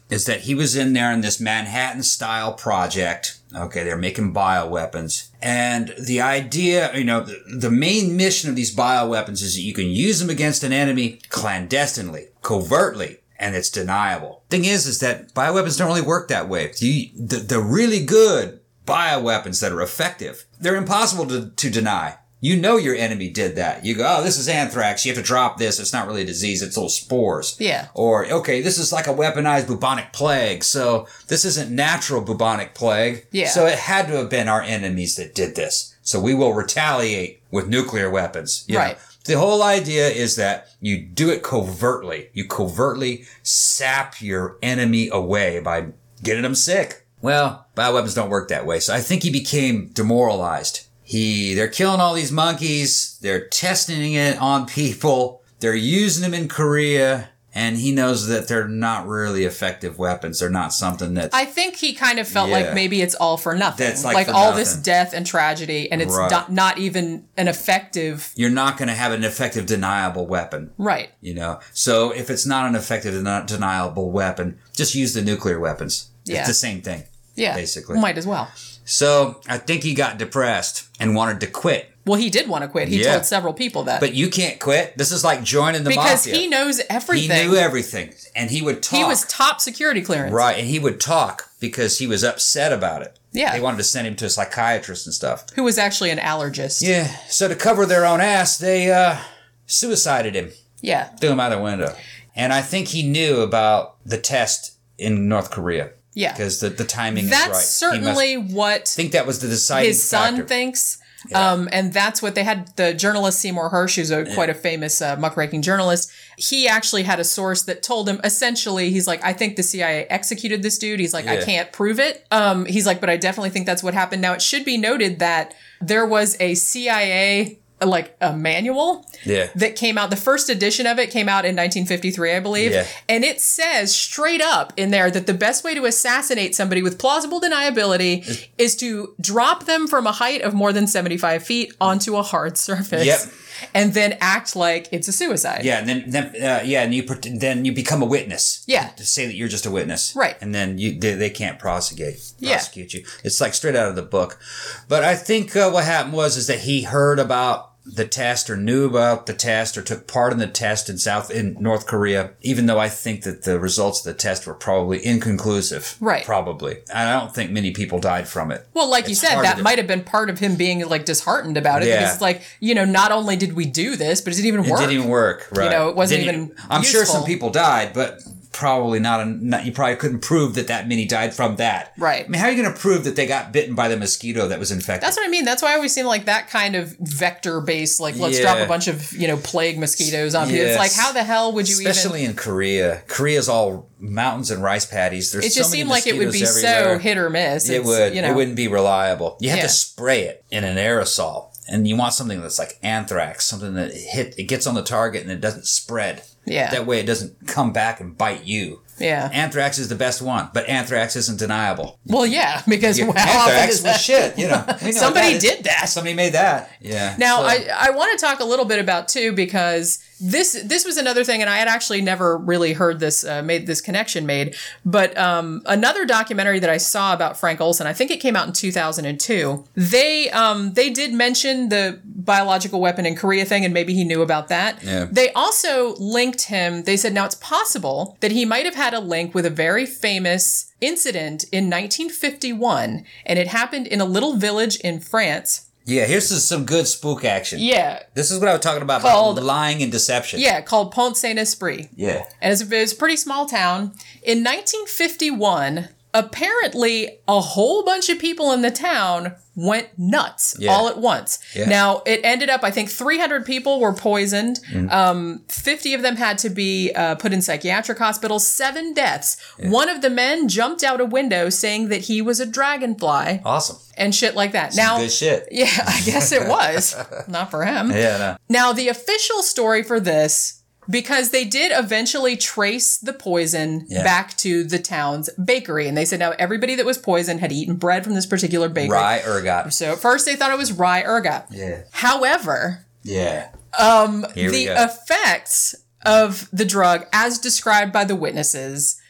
is that he was in there in this Manhattan-style project. Okay, they're making bioweapons. And the idea, you know, the, the main mission of these bioweapons is that you can use them against an enemy clandestinely, covertly, and it's deniable. Thing is, is that bioweapons don't really work that way. You, the, the really good bioweapons that are effective, they're impossible to, to deny. You know your enemy did that. You go, oh, this is anthrax. You have to drop this. It's not really a disease. It's little spores. Yeah. Or, okay, this is like a weaponized bubonic plague. So this isn't natural bubonic plague. Yeah. So it had to have been our enemies that did this. So we will retaliate with nuclear weapons. You right. know? The whole idea is that you do it covertly. You covertly sap your enemy away by getting them sick. Well, bioweapons don't work that way. So I think he became demoralized. He, they're killing all these monkeys. They're testing it on people. They're using them in Korea. And he knows that they're not really effective weapons. They're not something that... I think he kind of felt Yeah. like maybe it's all for nothing. That's like like for all nothing. this death and tragedy, and it's Right. not, not even an effective... You're not going to have an effective deniable weapon. Right. You know? So if it's not an effective deni- deniable weapon, just use the nuclear weapons. Yeah. It's the same thing. Yeah. Basically. Might as well. So I think he got depressed and wanted to quit. Well, he did want to quit. He Yeah. told several people that. But you can't quit. This is like joining the because mafia. he knows everything. He knew everything. And he would talk. He was top security clearance. Right. And he would talk because he was upset about it. Yeah. They wanted to send him to a psychiatrist and stuff. Who was actually an allergist. Yeah. So to cover their own ass, they uh, suicided him. Yeah. Threw him out the window. And I think he knew about the test in North Korea. Yeah. Because the, the timing That's is right. certainly He must what think that was the deciding his son factor. thinks. Yeah. Um, and that's what they had. The journalist Seymour Hersh, who's a, yeah. quite a famous uh, muckraking journalist, he actually had a source that told him, essentially, he's like, I think the C I A executed this dude. He's like, yeah. I can't prove it. Um, he's like, but I definitely think that's what happened. Now, it should be noted that there was a C I A like a manual yeah. that came out. The first edition of it came out in nineteen fifty-three, I believe. Yeah. And it says straight up in there that the best way to assassinate somebody with plausible deniability is to drop them from a height of more than seventy-five feet onto a hard surface. Yep. And then act like it's a suicide. Yeah, and then, then uh, yeah, and you then you become a witness. Yeah, to say that you're just a witness. Right. And then you they, they can't prosecute prosecute yeah. you. It's like straight out of the book. But I think uh, what happened was is that he heard about the test or knew about the test or took part in the test in South in North Korea, even though I think that the results of the test were probably inconclusive. Right. Probably. And I don't think many people died from it. Well, like it's you said, that might have been part of him being like disheartened about it. Yeah. Because it's like, you know, not only did we do this, but it didn't even work. It didn't even work. Right. You know, it wasn't didn't even I'm useful. sure some people died, but probably not, a, not. You probably couldn't prove that that many died from that. Right. I mean, how are you going to prove that they got bitten by the mosquito that was infected? That's what I mean. That's why I always seem like that kind of vector-based, like, let's Yeah. drop a bunch of, you know, plague mosquitoes on people. Yes. It's like, how the hell would you Especially even... in Korea. Korea's all mountains and rice paddies. There's It just so many seemed like it would be mosquitoes everywhere. so hit or miss. It It's, would. You know, It wouldn't be reliable. You have Yeah. to spray it in an aerosol. And you want something that's like anthrax, something that hit, it gets on the target and it doesn't spread. Yeah. That way it doesn't come back and bite you. Yeah. Anthrax is the best one, but anthrax isn't deniable. Well, yeah, because Yeah, well, how often anthrax is was that? shit, you know. We know Somebody that. did that. Somebody made that. Yeah. Now, So- I, I want to talk a little bit about, too, because this this was another thing, and I had actually never really heard this, uh, made this connection made, but um, another documentary that I saw about Frank Olson, I think it came out in two thousand two, they um, they did mention the biological weapon in Korea thing, and maybe he knew about that. Yeah. They also linked him, they said, now it's possible that he might have had a link with a very famous incident in nineteen fifty-one, and it happened in a little village in France. Yeah, here's some good spook action. Yeah. This is what I was talking about, Called- about lying and deception. Yeah, called Pont Saint-Esprit. Yeah. And it's, it's a pretty small town. In nineteen fifty-one, apparently a whole bunch of people in the town went nuts Yeah. all at once. Yeah. Now, it ended up, I think three hundred people were poisoned. Mm-hmm. Um, fifty of them had to be uh, put in psychiatric hospitals, seven deaths. One of the men jumped out a window saying that he was a dragonfly. Awesome. And shit like that. Some now, good shit. Yeah, I guess it was. Not for him. Yeah, no. Now, the official story for this, because they did eventually trace the poison Yeah. back to the town's bakery. And they said now everybody that was poisoned had eaten bread from this particular bakery. Rye ergot. So at first they thought it was rye ergot. Yeah. However, Yeah. um, Here we the go. effects of the drug, as described by the witnesses,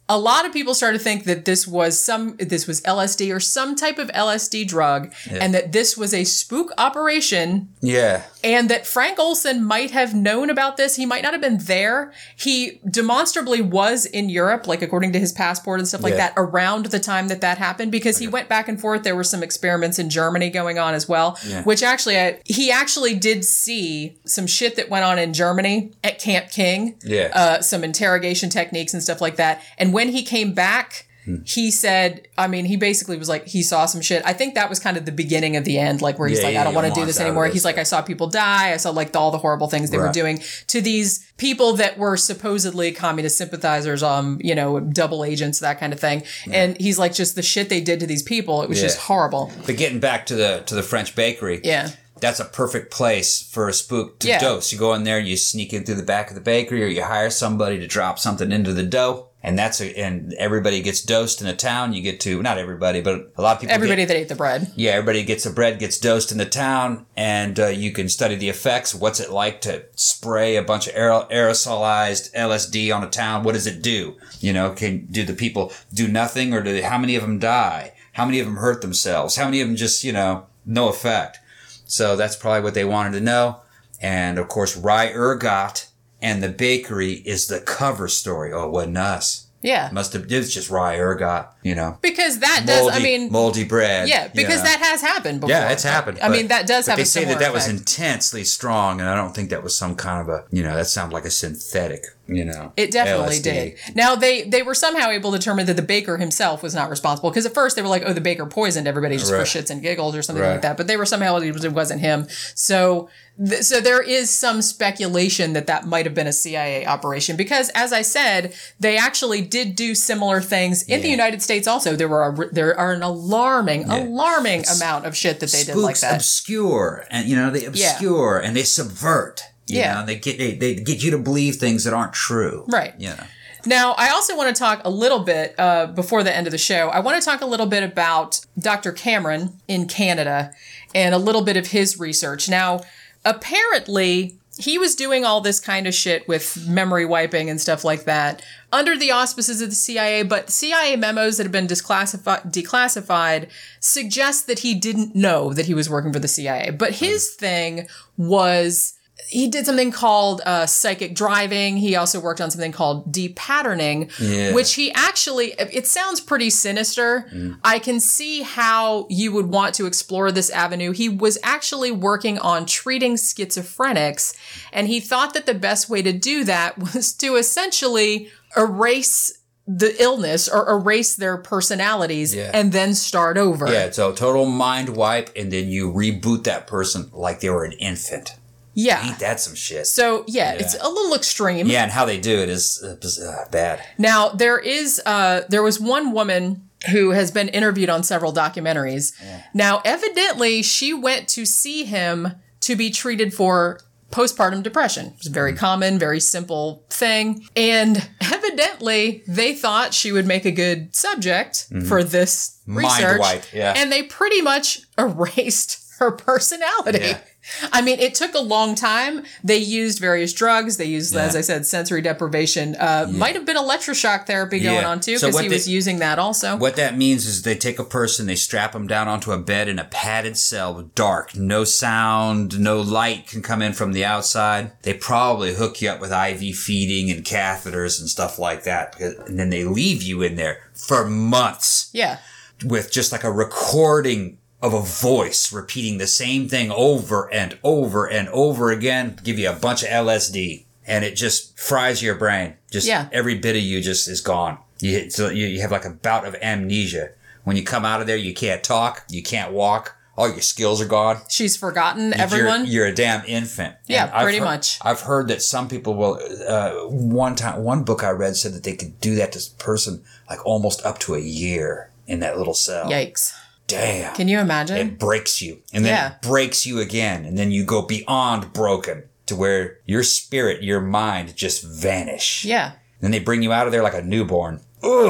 a lot of people started to think that this was some, this was L S D or some type of L S D drug, yeah. and that this was a spook operation. Yeah. And that Frank Olson might have known about this. He might not have been there. He demonstrably was in Europe, like according to his passport and stuff like yeah. that, around the time that that happened, because okay. he went back and forth. There were some experiments in Germany going on as well, yeah. which actually, I, he actually did see some shit that went on in Germany at Camp King. Yeah. Uh, some interrogation techniques and stuff like that. And when he came back, he said, I mean, he basically was like, he saw some shit. I think that was kind of the beginning of the end, like where he's yeah, like, yeah, I don't want to do this anymore. This he's stuff. like, I saw people die. I saw like the, all the horrible things they right. were doing to these people that were supposedly communist sympathizers, um, you know, double agents, that kind of thing. Yeah. And he's like, just the shit they did to these people. It was yeah. just horrible. But getting back to the, to the French bakery. Yeah. That's a perfect place for a spook to yeah. dose. You go in there, you sneak in through the back of the bakery, or you hire somebody to drop something into the dough. And that's a, and everybody gets dosed in the town. You get to, not everybody, but a lot of people. Everybody get, that ate the bread. Yeah, everybody gets the bread, gets dosed in the town, and uh, you can study the effects. What's it like to spray a bunch of aer- aerosolized L S D on a town? What does it do? You know, can do the people do nothing, or do they, how many of them die? How many of them hurt themselves? How many of them just, you know, no effect? So that's probably what they wanted to know. And of course, Rye Ergot and the bakery is the cover story. Oh, it wasn't us. Yeah. Must have, it was just Rye Ergot, you know. Because that moldy, does, I mean. Moldy bread. Yeah, because you know. that has happened before. Yeah, it's happened. I but, mean, that does but have a a similar similar They say that that effect. was intensely strong, and I don't think that was some kind of a, you know, that sounded like a synthetic, you know. It definitely L S D. did. Now, they, they were somehow able to determine that the baker himself was not responsible. Because at first they were like, oh, the baker poisoned everybody just right. for shits and giggles or something right. like that. But they were somehow, it, was, it wasn't him. So... So there is some speculation that that might have been a C I A operation because, as I said, they actually did do similar things in yeah. the United States. Also, there were a, there are an alarming, yeah. alarming it's, amount of shit that they did like that. Obscure, and you know they obscure yeah. and they subvert. You yeah, know, they get they, they get you to believe things that aren't true. Right. You know. Now, I also want to talk a little bit, uh, before the end of the show, I want to talk a little bit about Doctor Cameron in Canada and a little bit of his research. Now, apparently, he was doing all this kind of shit with memory wiping and stuff like that under the auspices of the C I A, but C I A memos that have been disclassified, declassified suggest that he didn't know that he was working for the C I A. But his thing was... He did something called uh, psychic driving. He also worked on something called depatterning, yeah. which he actually, it sounds pretty sinister. Mm. I can see how you would want to explore this avenue. He was actually working on treating schizophrenics, and he thought that the best way to do that was to essentially erase the illness or erase their personalities yeah. and then start over. Yeah, it's a total mind wipe, and then you reboot that person like they were an infant. Yeah. Ain't that some shit? So, yeah, yeah, it's a little extreme. Yeah, and how they do it is uh, bad. Now, there is, uh, there was one woman who has been interviewed on several documentaries. Yeah. Now, evidently, she went to see him to be treated for postpartum depression. It's a very mm. common, very simple thing. And evidently, they thought she would make a good subject mm-hmm. for this Mind research. wipe, yeah. And they pretty much erased her personality. Yeah. I mean, it took a long time. They used various drugs. They used, yeah. as I said, sensory deprivation. Uh, yeah. Might have been electroshock therapy going yeah. on, too, because so he they, was using that also. What that means is they take a person, they strap them down onto a bed in a padded cell, dark, no sound, no light can come in from the outside. They probably hook you up with I V feeding and catheters and stuff like that. And then they leave you in there for months. Yeah. With just like a recording of a voice repeating the same thing over and over and over again, give you a bunch of L S D, and it just fries your brain. Just yeah. every bit of you just is gone. You, so you, you have like a bout of amnesia. When you come out of there, you can't talk, you can't walk, all your skills are gone. She's forgotten everyone. You're, you're a damn infant. Yeah, and pretty I've heard, much. I've heard that some people will, uh, one time, one book I read said that they could do that to a person like almost up to a year in that little cell. Yikes. Damn. Can you imagine? It breaks you. And then yeah. it breaks you again. And then you go beyond broken to where your spirit, your mind just vanish. Yeah. Then they bring you out of there like a newborn. Ugh.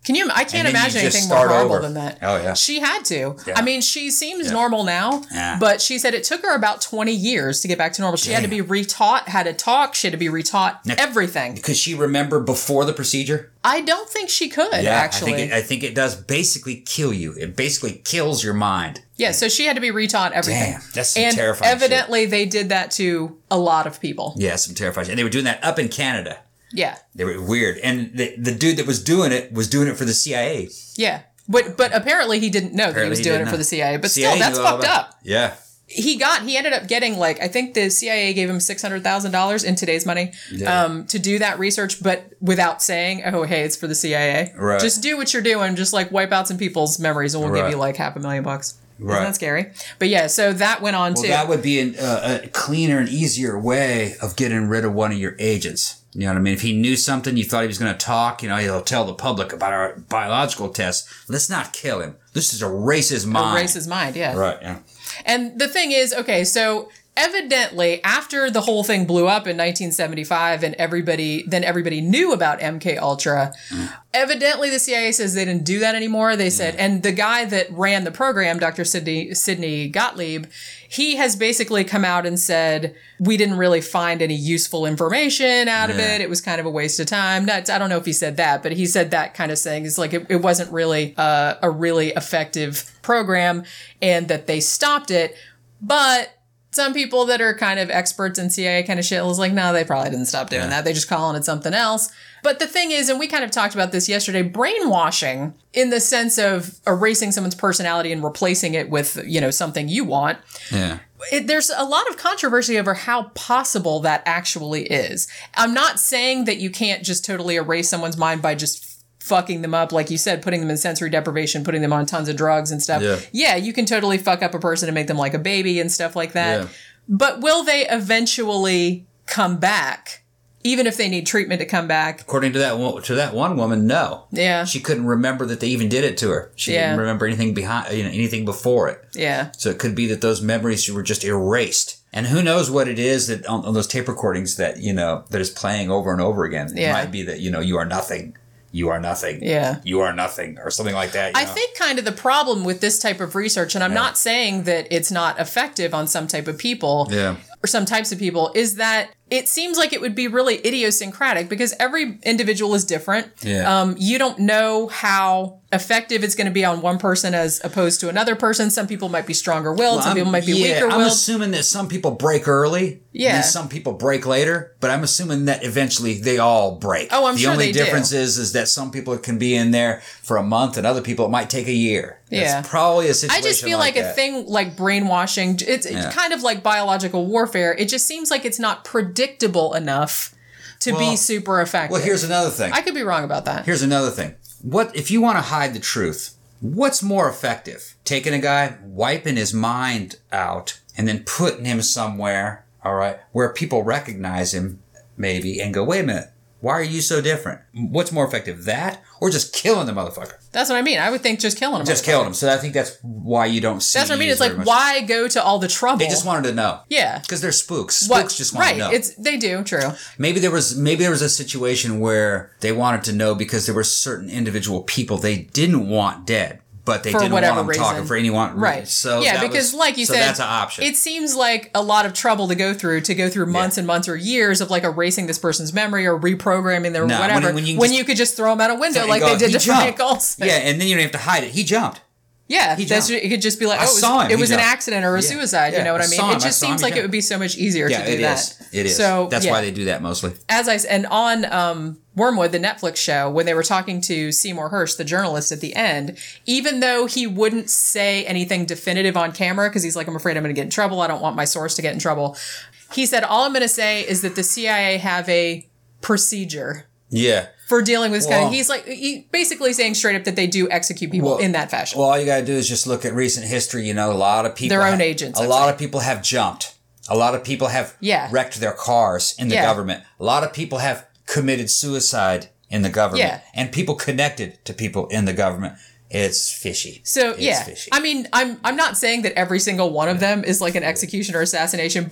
Can you? I can't And then you imagine just anything more start horrible over. than that. Oh, yeah. She had to. Yeah. I mean, she seems Yeah. normal now, Yeah. but she said it took her about twenty years to get back to normal. She had to be Damn. retaught how to talk. She had to be retaught Now- everything. Could she remember before the procedure? I don't think she could, actually. I think, it, I think it does basically kill you. It basically kills your mind. Yeah, so she had to be retaught everything. Damn, that's some and terrifying shit. evidently they did that to a lot of people. Yeah, some terrifying shit. And they were doing that up in Canada. Yeah, They were weird. And the, the dude that was doing it was doing it for the C I A. yeah. But but apparently he didn't know that he Apparently was he doing it didn't for know. the C I A. But C I A still, that's knew all fucked about up. it. Yeah. He got he ended up getting like I think the C I A gave him six hundred thousand dollars in today's money Yeah. um, to do that research, but without saying, "Oh, hey, it's for the C I A." Right. Just do what you're doing. Just like wipe out some people's memories, and we'll give Right. you like half a million bucks. Right. Isn't that scary? But yeah, so that went on Well, too. that would be an, uh, a cleaner and easier way of getting rid of one of your agents. You know what I mean? If he knew something, you thought he was going to talk, you know, he'll tell the public about our biological tests. Let's not kill him. Let's just erase his mind. Erase his mind, yeah. Right, yeah. And the thing is, okay, so evidently after the whole thing blew up in nineteen seventy-five and everybody then everybody knew about M K Ultra, mm. evidently the C I A says they didn't do that anymore. They said, mm. and the guy that ran the program, Doctor Sidney Sidney Gottlieb, he has basically come out and said, we didn't really find any useful information out yeah. of it. It was kind of a waste of time. Not, I don't know if he said that, but he said that kind of thing. It's like it, it wasn't really uh, a really effective program and that they stopped it. But some people that are kind of experts in C I A kind of shit was like, no, they probably didn't stop doing yeah. that. They just calling it something else. But the thing is, and we kind of talked about this yesterday, brainwashing in the sense of erasing someone's personality and replacing it with, you know, something you want. Yeah. It, there's a lot of controversy over how possible that actually is. I'm not saying that you can't just totally erase someone's mind by just fucking them up, like you said, putting them in sensory deprivation, putting them on tons of drugs and stuff. Yeah, yeah you can totally fuck up a person and make them like a baby and stuff like that. Yeah. But will they eventually come back, even if they need treatment to come back? According to that one, to that one woman, no. Yeah, she couldn't remember that they even did it to her. She yeah. didn't remember anything behind, you know, anything before it. Yeah. So it could be that those memories were just erased. And who knows what it is that on, on those tape recordings that, you know, that is playing over and over again. Yeah. It might be that, you know, you are nothing. You are nothing. Yeah. You are nothing, or something like that. I know? think kind of the problem with this type of research, and I'm yeah. not saying that it's not effective on some type of people yeah. or some types of people, is that it seems like it would be really idiosyncratic because every individual is different. Yeah. Um, you don't know how effective it's going to be on one person as opposed to another person. Some people might be stronger willed. Well, some I'm, people might be yeah, weaker willed. I'm assuming that some people break early. Yeah. And some people break later. But I'm assuming that eventually they all break. Oh, I'm the sure only they difference do. is is that some people can be in there for a month and other people it might take a year. Yeah. It's probably a situation I just feel like, like a thing like brainwashing, it's Yeah. kind of like biological warfare. It just seems like it's not predictable enough to Well- be super effective. Well, here's another thing. I could be wrong about that. Here's another thing. What if you want to hide the truth? What's more effective? Taking a guy, wiping his mind out, and then putting him somewhere, all right, where people recognize him, maybe, and go, wait a minute, why are you so different? What's more effective, that or just killing the motherfucker? That's what I mean. I would think just killing him. Just killing him. So I think that's why you don't see. That's what I mean. it It's like, very much. why go to all the trouble? They just wanted to know. Yeah. Because they're spooks. Spooks What? just want right. to know. It's they do. True. Maybe there was maybe there was a situation where they wanted to know because there were certain individual people they didn't want dead, but they For didn't whatever want them reason. talking for any one Right. reason. So yeah, that because was- like you so said, that's an option. It seems like a lot of trouble to go through to go through months Yeah. and months or years of like erasing this person's memory or reprogramming their No, when- whatever. when you when just- you could just throw them out a window And like go, they did "He to Frank jumped." Olsen. Yeah, and then you don't have to hide it. He jumped. Yeah, He that's, jumped. it could just be like, I oh, it was, saw him. it He was an jumped. accident or a Yeah. suicide. Yeah, You know what I I mean? saw him. It I just saw seems him. like He it would be so much easier Yeah, to do it that. is. It is. So that's yeah. why they do that mostly. As I and on um, Wormwood, the Netflix show, when they were talking to Seymour Hersh, the journalist, at the end, even though he wouldn't say anything definitive on camera because he's like, I'm afraid I'm going to get in trouble. I don't want my source to get in trouble. He said, all I'm going to say is that the C I A have a procedure Yeah. for dealing with this kind Well- of. He's like, he basically saying straight up that they do execute people Well- in that fashion. Well, all you gotta do is just look at recent history. You know, a lot of people, Their own have- agents, A I'm lot saying. of people have jumped. A lot of people have Yeah. wrecked their cars in the Yeah. government. A lot of people have committed suicide in the government. Yeah. And people connected to people in the government. It's fishy. So It's yeah, fishy. I mean, I'm I'm not saying that every single one of them is like an execution or assassination, but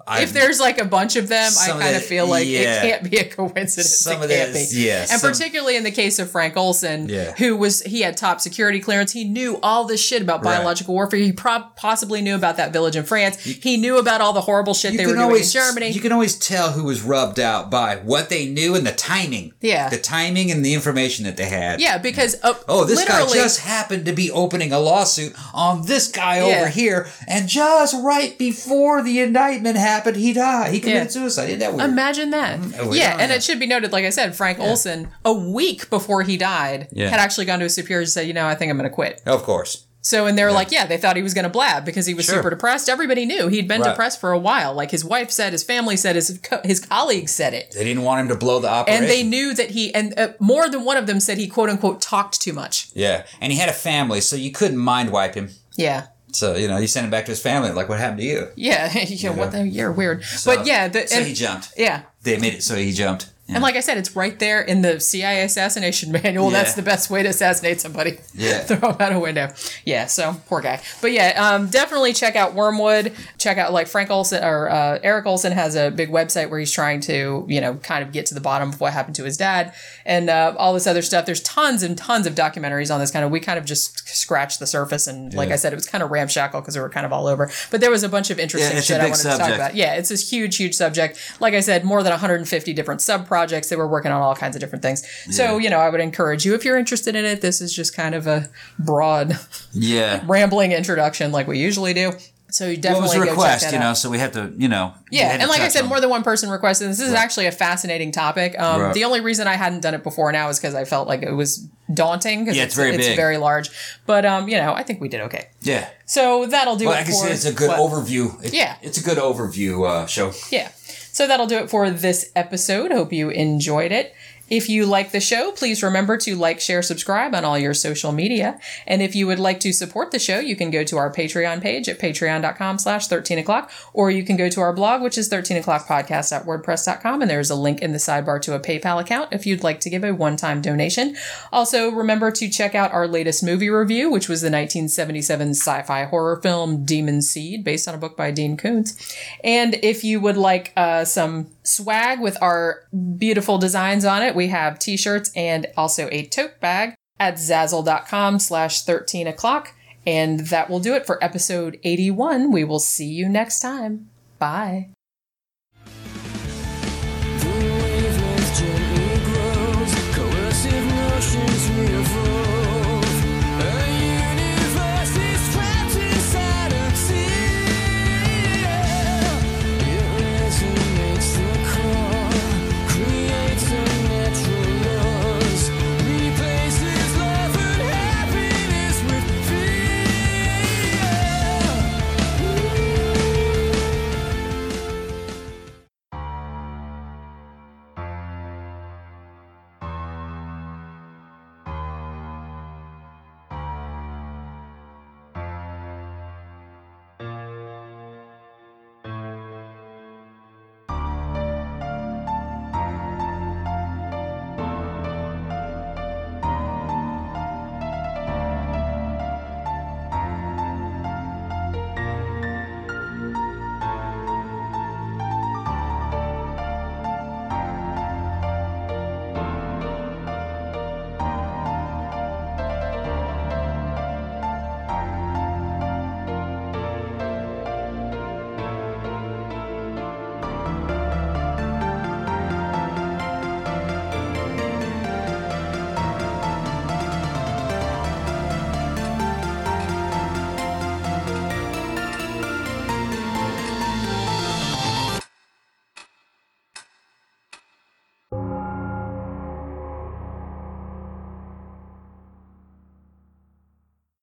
I, if there's like a bunch of them, I kind of feel like yeah. it can't be a coincidence. Some it of can't this, be. yeah, And some, particularly in the case of Frank Olson, Yeah. who was, he had top security clearance. He knew all this shit about Right. biological warfare. He pro- possibly knew about that village in France. He knew about all the horrible shit you they can were doing always, in Germany. You can always tell who was rubbed out by what they knew and the timing. Yeah. The timing and the information that they had. Yeah, because uh, Oh, this guy literally, just happened to be opening a lawsuit on this guy Yeah. over here, and just right before the indictment happened, he died. He committed Yeah. suicide. Isn't that weird? Imagine that. Oh, yeah, yeah. and it should be noted, like I said, Frank Olson, a week before he died, Yeah. had actually gone to his superiors and said, you know, I think I'm going to quit. Of course. So, and they were like, yeah, they thought he was going to blab because he was Sure. super depressed. Everybody knew he'd been Right. depressed for a while. Like his wife said, his family said, his co- his colleagues said it. They didn't want him to blow the operation. And they knew that he, and uh, more than one of them said he quote unquote talked too much. Yeah. And he had a family, so you couldn't mind wipe him. Yeah. So, you know, you sent him back to his family, like, what happened to you? Yeah. you know, what the, you're weird. So- but yeah. The, So and, he jumped. yeah. They made it so he jumped. Yeah. And like I said, it's right there in the C I A assassination manual. Yeah. That's the best way to assassinate somebody. Yeah. Throw him out a window. Yeah, so poor guy. But yeah, um, definitely check out Wormwood. Check out like Frank Olson or uh, Eric Olson has a big website where he's trying to, you know, kind of get to the bottom of what happened to his dad and uh, all this other stuff. There's tons and tons of documentaries on this kind of, we kind of just scratched the surface. And like Yeah. I said, it was kind of ramshackle because we were kind of all over. But there was a bunch of interesting Yeah, it's a shit I big wanted to talk subject. about. Yeah, it's this huge, huge subject. Like I said, more than one hundred fifty different sub-projects. They were working on all kinds of different things. So, you know, I would encourage you, if you're interested in it, this is just kind of a broad, Yeah. rambling introduction like we usually do. So you Well, it definitely was a go request, check that you know, out. so we have to, you know. we Yeah, had to and like I touch said, on- more than one person requested. This is actually a fascinating topic. Um, Right. The only reason I hadn't done it before now is because I felt like it was daunting. Cause Yeah, it's very it's big. very large. But, um, you know, I think we did okay. Yeah. So that'll do Well, it I can for... say it's a good what? overview. It- Yeah. It's a good overview uh, show. Yeah. So that'll do it for this episode. Hope you enjoyed it. If you like the show, please remember to like, share, subscribe on all your social media. And if you would like to support the show, you can go to our Patreon page at patreon.com slash 13 o'clock, or you can go to our blog, which is thirteen o'clock podcast dot wordpress dot com. And there's a link in the sidebar to a PayPal account if you'd like to give a one-time donation. Also, remember to check out our latest movie review, which was the nineteen seventy-seven sci-fi horror film Demon Seed, based on a book by Dean Koontz. And if you would like uh, some swag with our beautiful designs on it, we have t-shirts and also a tote bag at zazzle.com slash 13 o'clock. And that will do it for episode eighty-one. We will see you next time. Bye. The wavelength gently grows, coercive notions reaffirm.